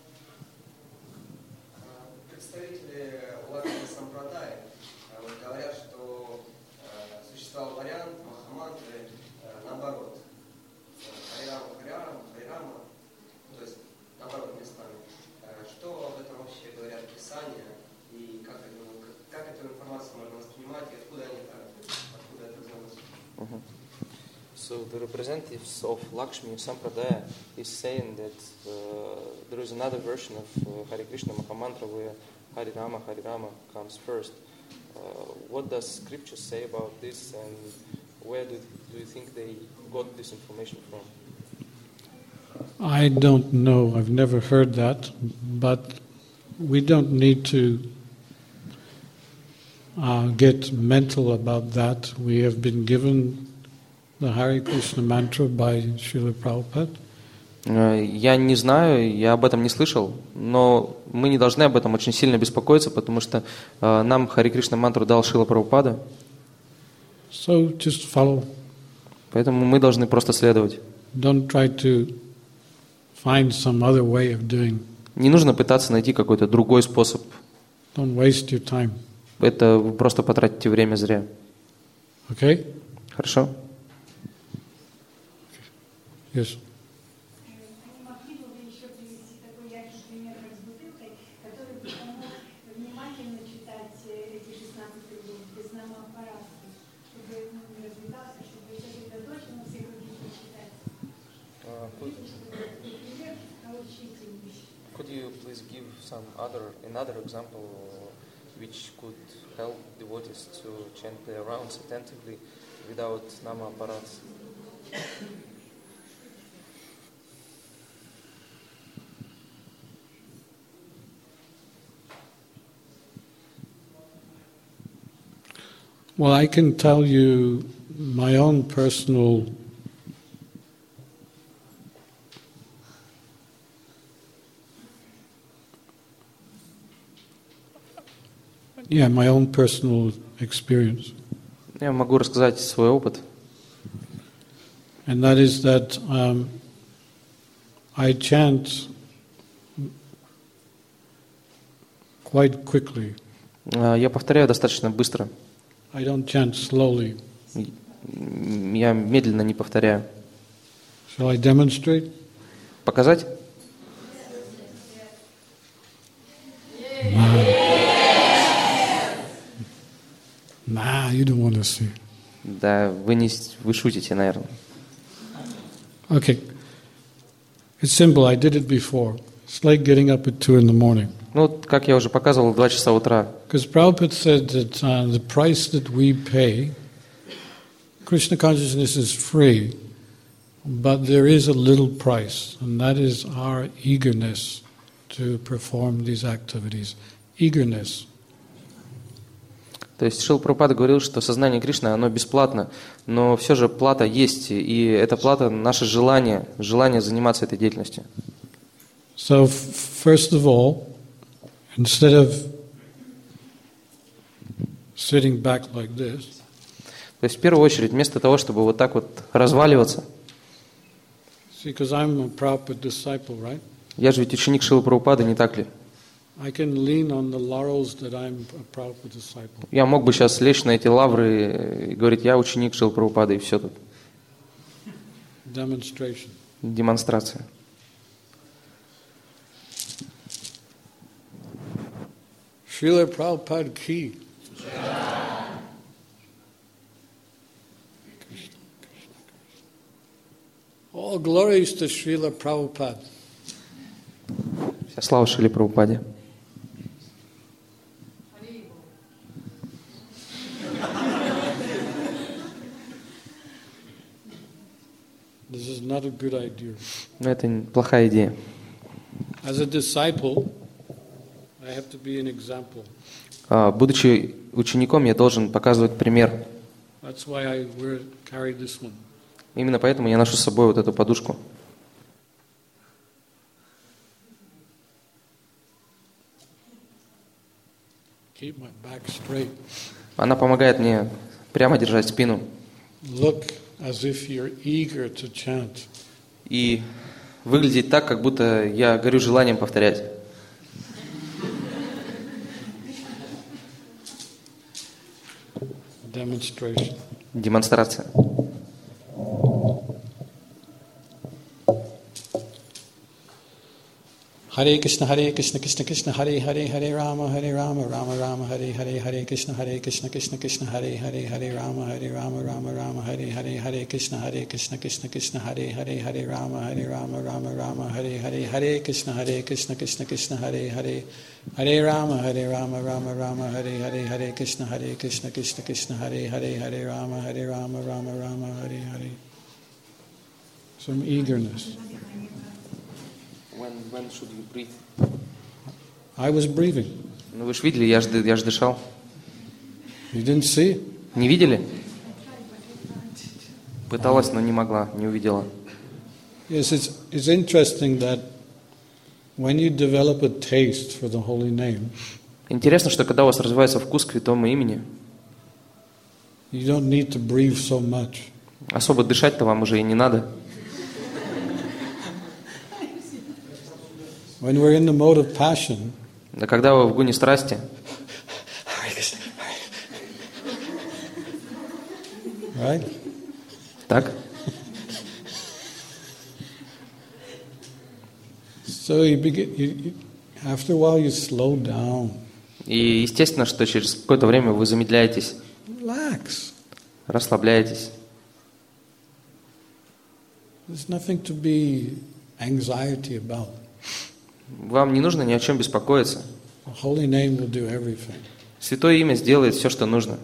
Представители Лакшми Сампрадай говорят, что существовал вариант Махамантры наоборот. Харирама, Харирама, Харирама, то есть наоборот местами. Что об этом вообще говорят Писания и как эту информацию можно воспринимать и откуда они откуда это взялось? So the representatives of Lakshmi Sampradaya is saying that there is another version of Hare Krishna Mahamantra where Hari Rama comes first. What does scripture say about this, and where do you think they got this information from? I don't know. I've never heard that, but we don't need to get mental about that. We have been given the Hare Krishna mantra by Srila Prabhupada. Я не знаю, я об этом не слышал, но мы не должны об этом очень сильно беспокоиться, потому что нам Хари Кришна мантру дал Шрила Прабхупада. So just follow. Поэтому мы должны просто следовать. Don't try to find some other way of doing. Не нужно пытаться найти какой-то другой способ. Don't waste your time. Это вы просто потратите время зря. Okay? Хорошо? Yes. Могли бы вы еще привести такой яркий пример, как с бутылкой, который помог внимательно читать эти 16 кругов без намапарата, чтобы не разлетался, чтобы сосредоточенно все круги прочитать. Пример научительный. Could you please give another example which could help devotees to chant their rounds attentively without nama apparats? Well, I can tell you my own personal experience. Я могу рассказать свой опыт. And that is that I chant quite quickly. Я повторяю достаточно быстро. I don't chant slowly. Я медленно не повторяю. Shall I demonstrate? Показать? Nah, you don't want to see. Да, вы шутите, наверное. Okay. It's simple. I did it before. It's like getting up at 2 in the morning. Ну, как я уже показывал, в 2 часа утра. Because Prabhupada said that the price that we pay, Krishna consciousness is free, but there is a little price, and that is our eagerness to perform these activities. Eagerness. То есть Шрила Прабхупада говорил, что сознание Кришны, оно бесплатно, но все же плата есть, и эта плата – наше желание заниматься этой деятельностью. So, first of all, instead of sitting back like this, то есть в первую очередь, вместо того, чтобы вот так вот разваливаться, see, because I'm a Prabhupada disciple, right? я же ведь ученик Шрилы Прабхупады, не так ли? I can lean on the laurels that I'm a Prabhupada disciple. Я мог бы сейчас лечь на эти лавры и говорить, я ученик Шрилы Прабхупады, и все тут. Demonstration. Демонстрация. Srila Prabhupada ki. All glories to Srila Prabhupada. Вся слава Шриле Прабхупаде. This is not a good idea. Но это плохая идея. As a disciple, I have to be an example. Будучи учеником, я должен показывать пример. That's why I carry this one. Именно поэтому я ношу с собой вот эту подушку. Keep my back straight. Она помогает мне прямо держать спину. Look as if you're eager to chant. И выглядеть так, как будто я горю желанием повторять. Demonstration. Демонстрация. Hare Krishna, Krishna Krishna, Hare Hare, Hare Rama, Rama Rama, Hare Hare, Hare Krishna, Krishna Krishna, Hare Hare, Hare Rama, Rama Rama, Hare Hare, Hare Krishna, Krishna Krishna, Hare Hare, Hare Rama, Rama, Hare Hare, Hare Krishna, Krishna Krishna, Hare Hare, Hare Rama, Rama, Hare Hare, Hare Krishna, Krishna, Hare Hare, Hare Rama, Rama, Hare Hare. Some eagerness. When should you breathe? I was breathing. Ну вы же видели, я же дышал. You didn't see? Не видели? Пыталась, но не могла, не увидела. Yes, it's interesting that when you develop a taste for the holy name, Интересно, что когда у вас развивается вкус к святому имени, you don't need to breathe so much. особо дышать-то вам уже и не надо. When we're in the mode of passion, Да когда вы в гуне страсти, right? так? So after a while you slow down, И естественно, что через какое-то время вы замедляетесь, relax. расслабляетесь. There's nothing to be anxiety about. Вам не нужно ни о чем беспокоиться. The holy name will do everything. Святое имя сделает все, что нужно.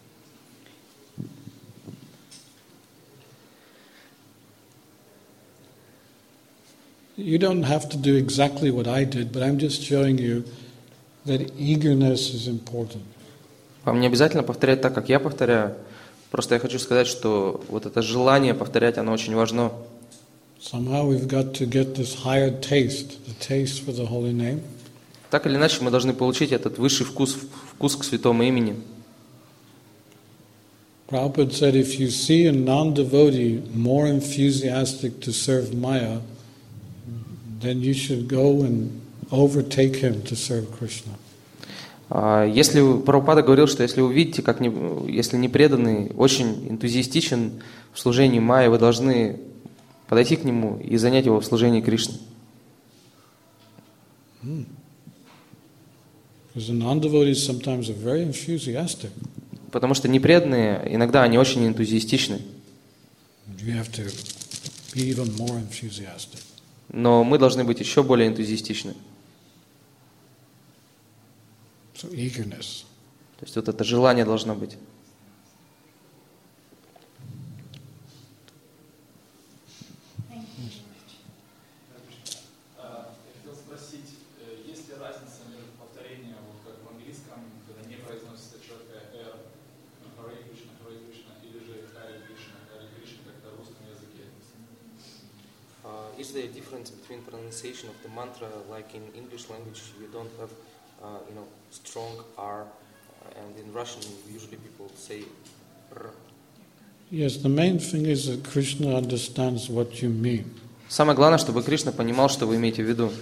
You don't have to do exactly what I did, but I'm just showing you that eagerness is important. Вам не обязательно повторять так, как я повторяю. Просто я хочу сказать, что вот это желание повторять, оно очень важно. Somehow we've got to get this higher taste, the taste for the holy name. Так или иначе, мы должны получить этот высший вкус к святому имени. Prabhupada said, if you see a non-devotee more enthusiastic to serve Maya, then you should go and overtake him to serve Krishna. Прабхупада говорил, что если вы видите, если непреданный очень энтузиастичен в служении Майи, вы должны подойти к нему и занять его в служении Кришны. Because the non-devotees sometimes are very enthusiastic. Потому что непреданные, иногда они очень энтузиастичны. You have to be even more enthusiastic. Но мы должны быть еще более энтузиастичны. So eagerness. То есть вот это желание должно быть. Is there a difference between pronunciation of the mantra, like in English language you don't have, strong R, and in Russian usually people say R? Yes, the main thing is that Krishna understands what you mean. Самое главное, чтобы Кришна понимал, что вы имеете в виду.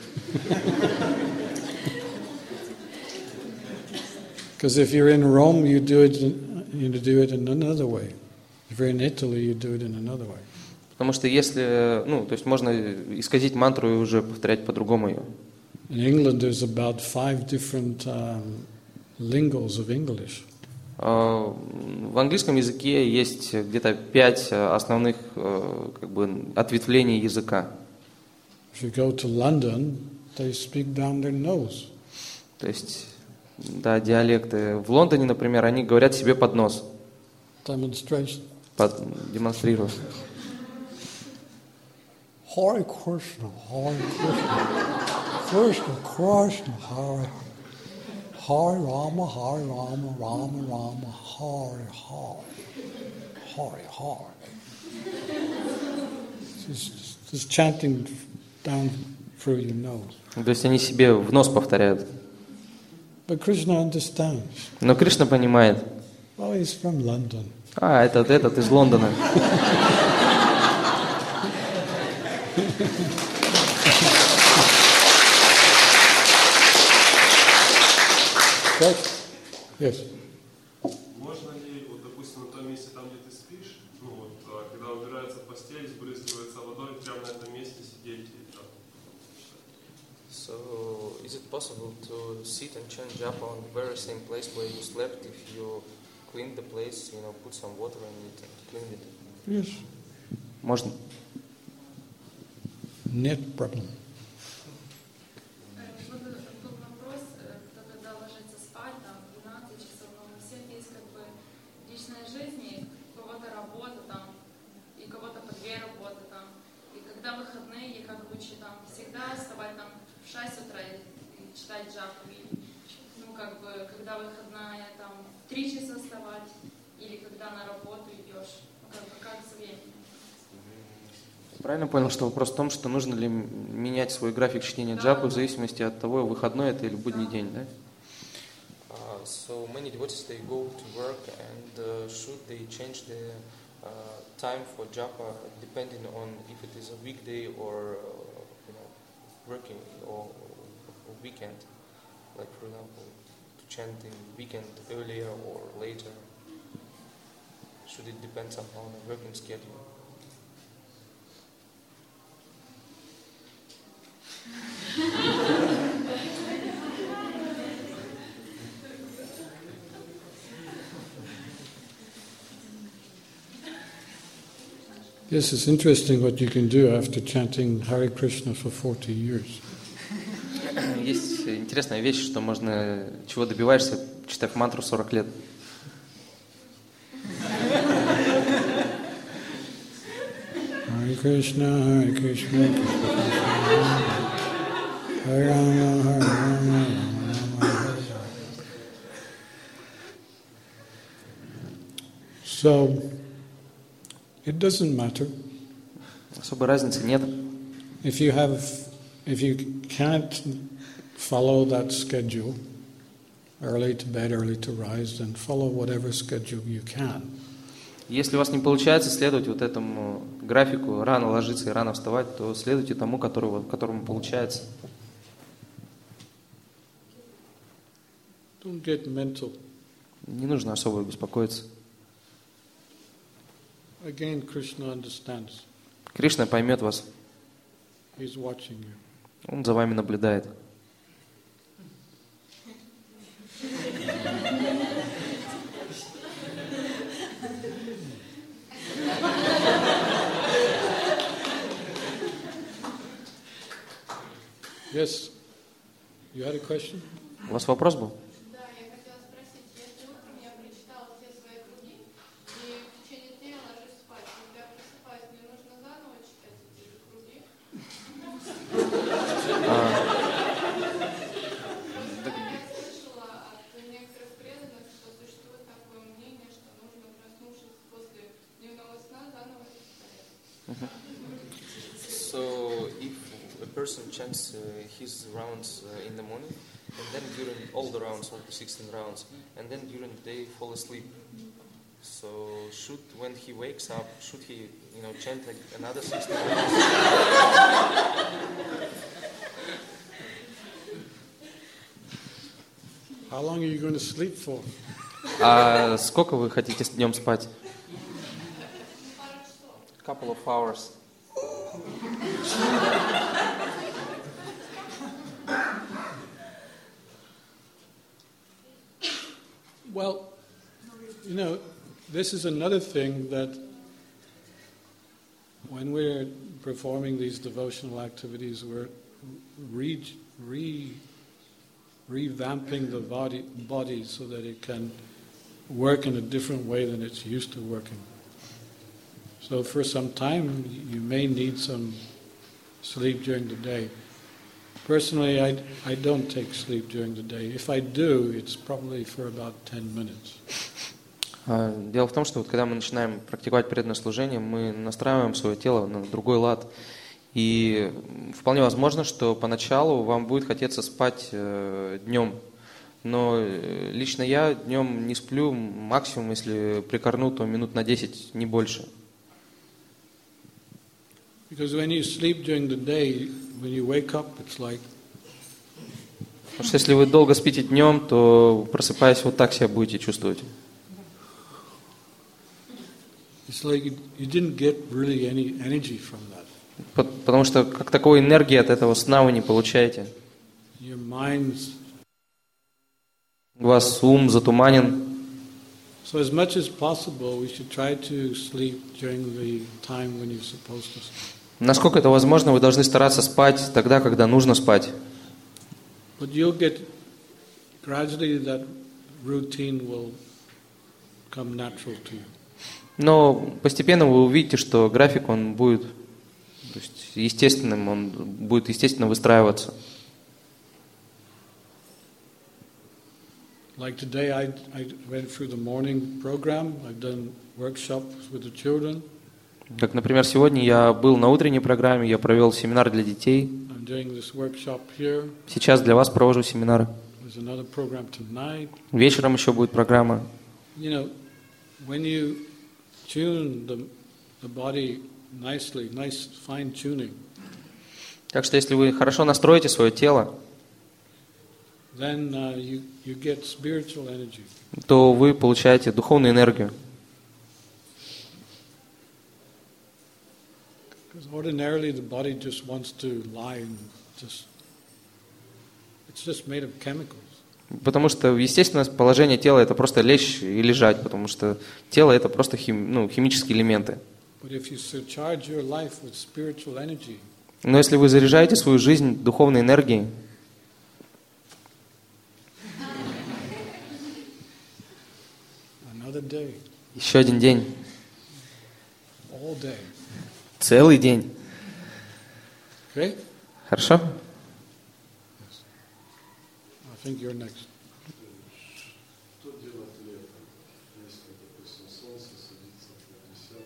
Because if you're in Rome, you do it in another way. If you're in Italy, you do it in another way. Потому что если, то есть можно исказить мантру и уже повторять по-другому ее. In England, there's about 5 different lingos of English. В английском языке есть где-то 5 основных ответвлений языка. If you go to London, they speak down their nose. То есть, да, диалекты. В Лондоне, например, они говорят себе под нос. Demonstration. Демонстрируют. Hare Krishna, Krishna, Krishna, Hare Rama, Rama Rama, Hare Hare, Hare Hare. Just chanting down through your nose. То есть они себе в нос повторяют. But Krishna understands. Но Кришна понимает. Oh, he's from London. А, этот из Лондона. Yes. Можно ли, вот, допустим, на том месте, там, где ты спишь, ну вот, когда убирается постель, сбрызгивается водой, прямо на этом месте сидеть и там? So, is it possible to sit and chant japa on the very same place where you slept if you clean the place, you know, put some water in it and clean it? Yes. Можно. Net problem. Был вопрос, кто когда ложится спать, там, 12 часов, но у всех есть как бы личная жизнь, и у кого-то работа там, и у кого-то по 2 работы там. И когда выходные, как лучше там всегда вставать там в 6 утра и читать джапу, и, ну, как бы, когда выходная там в 3 часа вставать, или когда на работу идешь, ну, как бы, как с временем. Правильно понял, что вопрос в том, что нужно ли менять свой график чтения джапы в зависимости от того, выходной это или будний день, да? So many devotees they go to work and should they change the time for japa depending on if it is a weekday or you know working or weekend, like for example to chant in weekend earlier or later. Should it depend somehow on the working schedule? Yes, it's interesting what you can do after chanting Hare Krishna for 40 years. Есть интересная вещь, что можно, чего добиваешься, читав мантру 40 лет. Hare Krishna, Hare Krishna, Krishna Krishna, Hare Rama, Hare Rama, Rama Rama, Hare Hare. So, it doesn't matter. Особой разницы нет. If you can't follow that schedule, early to bed, early to rise, then follow whatever schedule you can. Если у вас не получается следовать вот этому графику, рано ложиться и рано вставать, то следуйте тому, которому получается. Don't get mental. Не нужно особо беспокоиться. Again, Krishna understands. Кришна поймет вас. He's watching you. Он за вами наблюдает. Yes, you had a question? У вас вопрос был? Да, я хотела спросить, если утром я прочитала все свои круги, и в течение дня я ложусь спать, когда я просыпаюсь, мне нужно заново читать эти же круги? Я слышала от некоторых преданных, что существует такое мнение, что нужно, проснувшись после дневного сна, заново читать. So if a person chants his rounds in the morning, and then during all the rounds, all the 16 rounds, and then during the day fall asleep. So when he wakes up, should he, chant like another 16 rounds? How long are you going to sleep for? А сколько вы хотите днем спать? Couple of hours. Well, this is another thing that when we're performing these devotional activities, we're revamping the body so that it can work in a different way than it's used to working. So for some time, you may need some sleep during the day. Personally, I don't take sleep during the day. If I do, it's probably for about 10 minutes. Дело в том, что вот когда мы начинаем практиковать преданное служение, мы настраиваем свое тело на другой лад. И вполне возможно, что поначалу вам будет хотеться спать днем. Но лично я днем не сплю, максимум, если прикорну, то минут на 10, не больше. Because when you sleep during the day, when you wake up, it's like Потому что если вы долго спите днем, то просыпаясь вот так себя будете чувствовать. it's like you didn't get really any energy from that. Потому что как таковой энергии от этого сна вы не получаете. Your mind's У вас ум затуманен. so as much as possible, we should try to sleep during the time when you're supposed to sleep. Насколько это возможно, вы должны стараться спать тогда, когда нужно спать. But you'll get gradually that routine will come natural to you. Но постепенно вы увидите, что график он будет, то есть, естественным, он будет естественно выстраиваться. Like today, I went through the morning program. I've done workshops with the children. Как, например, сегодня я был на утренней программе, я провел семинар для детей. I'm doing this workshop here. Сейчас для вас провожу семинары. There's another program tonight. Вечером еще будет программа. You know, when you tune the body nicely, nice fine tuning, Так что если вы хорошо настроите свое тело, then you get spiritual energy. то вы получаете духовную энергию. Because ordinarily the body just wants to lie and it's just made of chemicals. Потому что естественное положение тела это просто лечь и лежать, потому что тело это просто химические элементы. But if you surcharge your life with spiritual energy, Но если вы заряжаете свою жизнь духовной энергией, another day, еще один день, all day, целый день. okay? Хорошо? I think you're next. Что делать летом, если, допустим, солнце садится в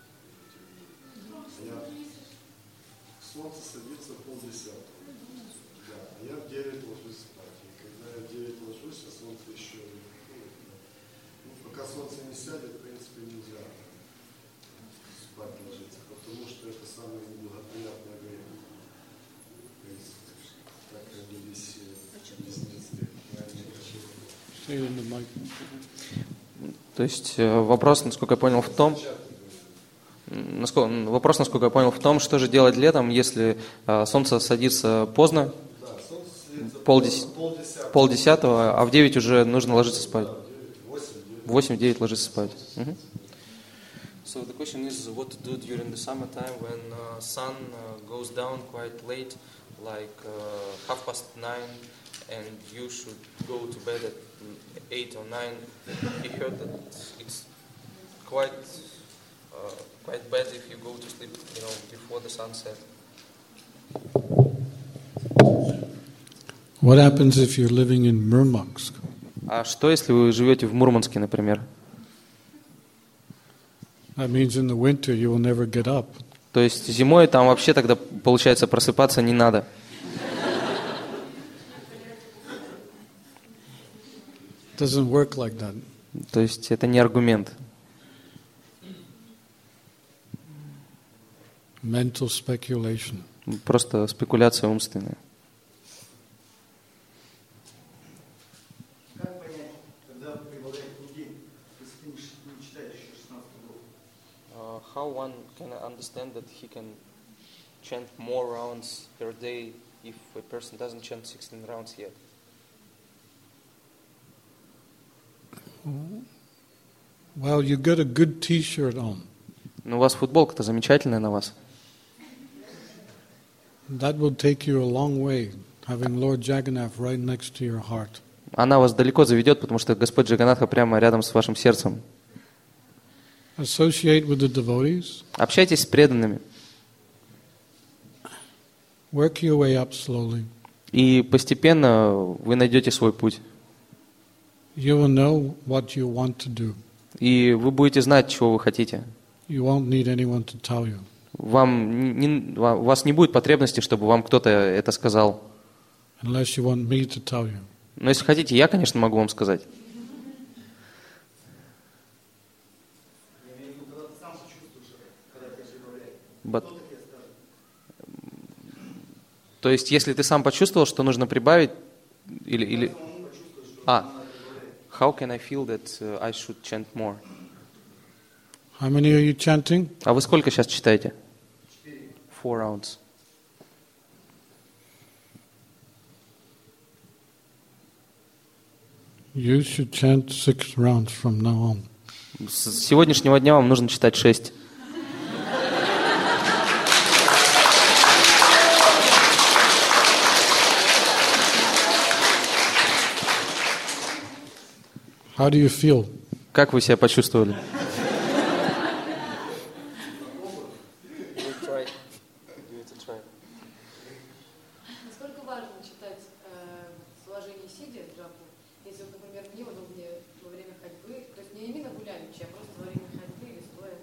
10:00? Солнце садится в 9:30. Да, а я в 9 ложусь спать. И когда я в 9 ложусь, а солнце еще пока солнце не сядет, в принципе, нельзя спать ложиться, потому что это самое неблагоприятное время. То есть, так родились близнецы. Say it in the mic. То есть вопрос, насколько я понял, в том, что же делать летом, если солнце садится поздно, Да, солнце садится полдесятого, а в 9 уже нужно ложиться спать. 8-9. В 8-9 ложиться спать. So the question is what to do during the summertime when sun goes down quite late, like 9:30, and you should go to bed at 8 or 9. He heard that it's quite bad if you go to sleep, before the sunset. What happens if you're living in Murmansk? А что, если вы живете в Мурманске, например? That means in the winter you will never get up. То есть зимой там вообще тогда, получается, просыпаться не надо. It doesn't work like that. То есть это не аргумент. Mental speculation. Просто спекуляция умственная. Как понять, когда преобладает день, если ты не читаешь еще 16 главу? How one can understand that he can chant more rounds per day if a person doesn't chant 16 rounds yet? Well, you got a good T-shirt on. Ну, у вас футболка-то замечательная на вас. That will take you a long way, having Lord Jagannath right next to your heart. Она вас далеко заведет, потому что Господь Джаганатха прямо рядом с вашим сердцем. Associate with the devotees. Общайтесь с преданными. Work your way up slowly. И постепенно вы найдете свой путь. You will know what you want to do. И вы будете знать, чего вы хотите. You won't need anyone to tell you. У вас не будет потребности, чтобы вам кто-то это сказал. Unless you want me to tell you. Но если хотите, я, конечно, могу вам сказать. Я имею в виду, когда ты сам почувствуешь это, когда тебя прибавляет. But- Кто тебе скажет? То есть, если ты сам почувствовал, что нужно прибавить, или... Самому почувствуешь, что А, надо прибавлять. how can I feel that I should chant more? How many are you chanting? А вы сколько сейчас читаете? 4 rounds. You should chant 6 rounds from now on. С сегодняшнего дня вам нужно читать 6. How do you feel? Как вы себя почувствовали? Насколько важно читать в положении сидя джапу, если, вот, например, мне удобнее во время ходьбы, то есть не именно гуляющий, а просто во время ходьбы или стоя?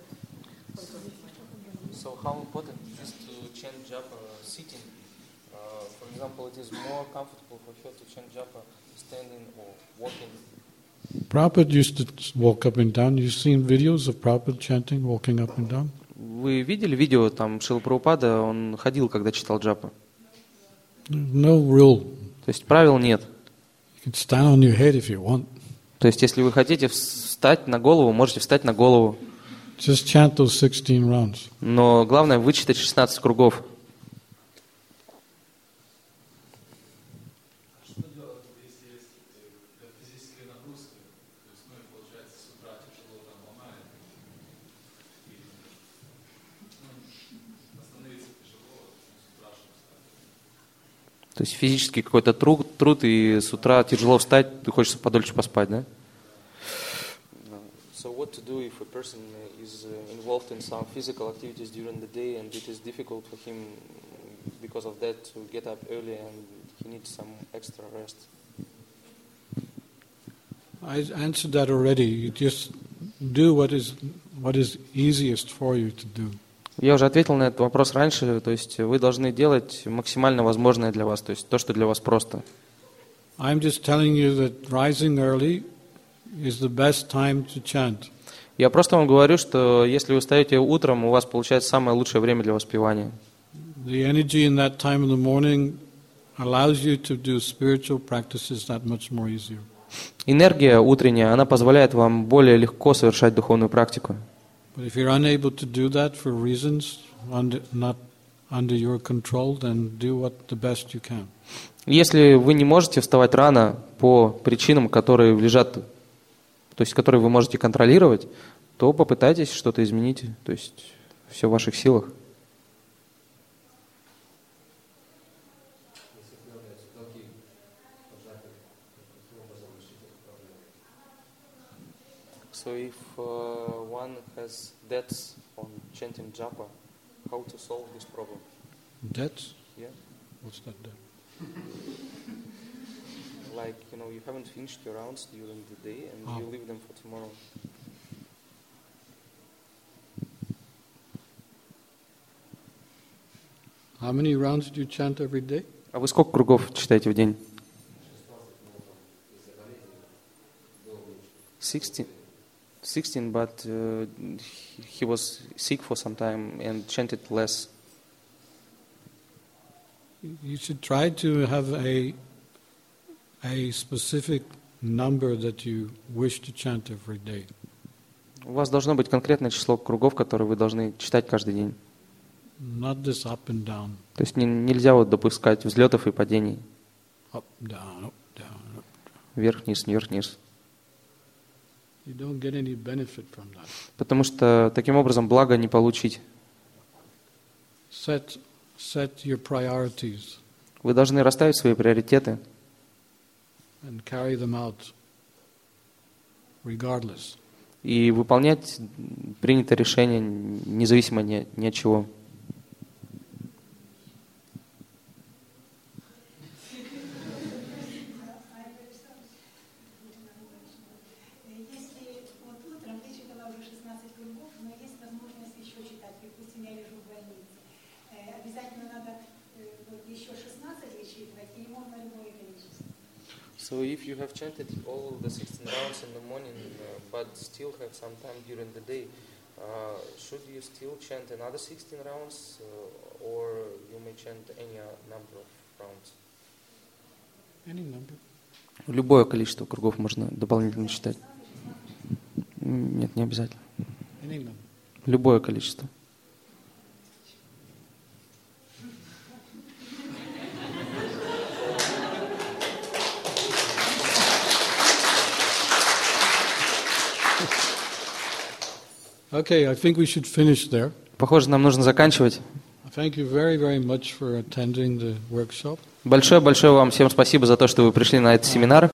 So how important is to chant japa sitting? For example, it is more comfortable for her to chant japa standing or walking. Prabhupada used to walk up and down. You've seen videos of Prabhupada chanting, walking up and down? Вы видели видео, там Шрила Прабхупада, он ходил, когда читал джапа? No rule. То есть правил нет. You can stand on your head if you want. То есть если вы хотите встать на голову, можете встать на голову. Just chant those 16 rounds. Но главное вычитать 16 кругов. Что делать, если есть физические нагрузки? То есть, получается, с утра тяжело там ломает. И, остановиться тяжело, с утра, чтобы встать. То есть физический какой-то труд, и с утра тяжело встать, ты хочешь подольше поспать, да? So what to do if a person is involved in some physical activities during the day and it is difficult for him because of that to get up early and he needs some extra rest? I answered that already. You just do what is easiest for you to do. Я уже ответил на этот вопрос раньше, то есть вы должны делать максимально возможное для вас, то есть то, что для вас просто. I'm just telling you that rising early is the best time to chant. Я просто вам говорю, что если вы встаете утром, у вас получается самое лучшее время для воспевания. The energy in that time in the morning allows you to do spiritual practices that much more easier. Энергия утренняя, она позволяет вам более легко совершать духовную практику. But if you're unable to do that for reasons not under your control, then do what the best you can. Если вы не можете вставать рано по причинам, которые лежат, то есть которые вы можете контролировать, то попытайтесь что-то изменить, то есть все в ваших силах. So if one has debts on chanting japa, how to solve this problem? Debts? Yeah. What's that debt? Like, you haven't finished your rounds during the day and you leave them for tomorrow. How many rounds do you chant every day? А вы сколько кругов читаете в день? 16. 16, but he was sick for some time and chanted less. You should try to have a specific number that you wish to chant every day. У вас должно быть конкретное число кругов, которые вы должны читать каждый день. Not this up and down. То есть нельзя допускать взлетов и падений. Up, down, up, down, up. Вверх-вниз, вверх-вниз. You don't get any benefit from that. Потому что таким образом блага не получить. Set your priorities Вы должны расставить свои приоритеты and carry them out regardless. и выполнять принятое решение независимо ни от чего. Если вот утром So if you have chanted all the 16 rounds in the morning, but still have some time during the day, should you still chant another 16 rounds, or you may chant any number of rounds? Any number. Любое количество кругов можно дополнительно читать. Нет, не обязательно. Any number. Любое количество. Okay, I think we should finish there. Похоже, нам нужно заканчивать. Thank you very, very much for attending the workshop. Большое-большое вам всем спасибо за то, что вы пришли на этот семинар.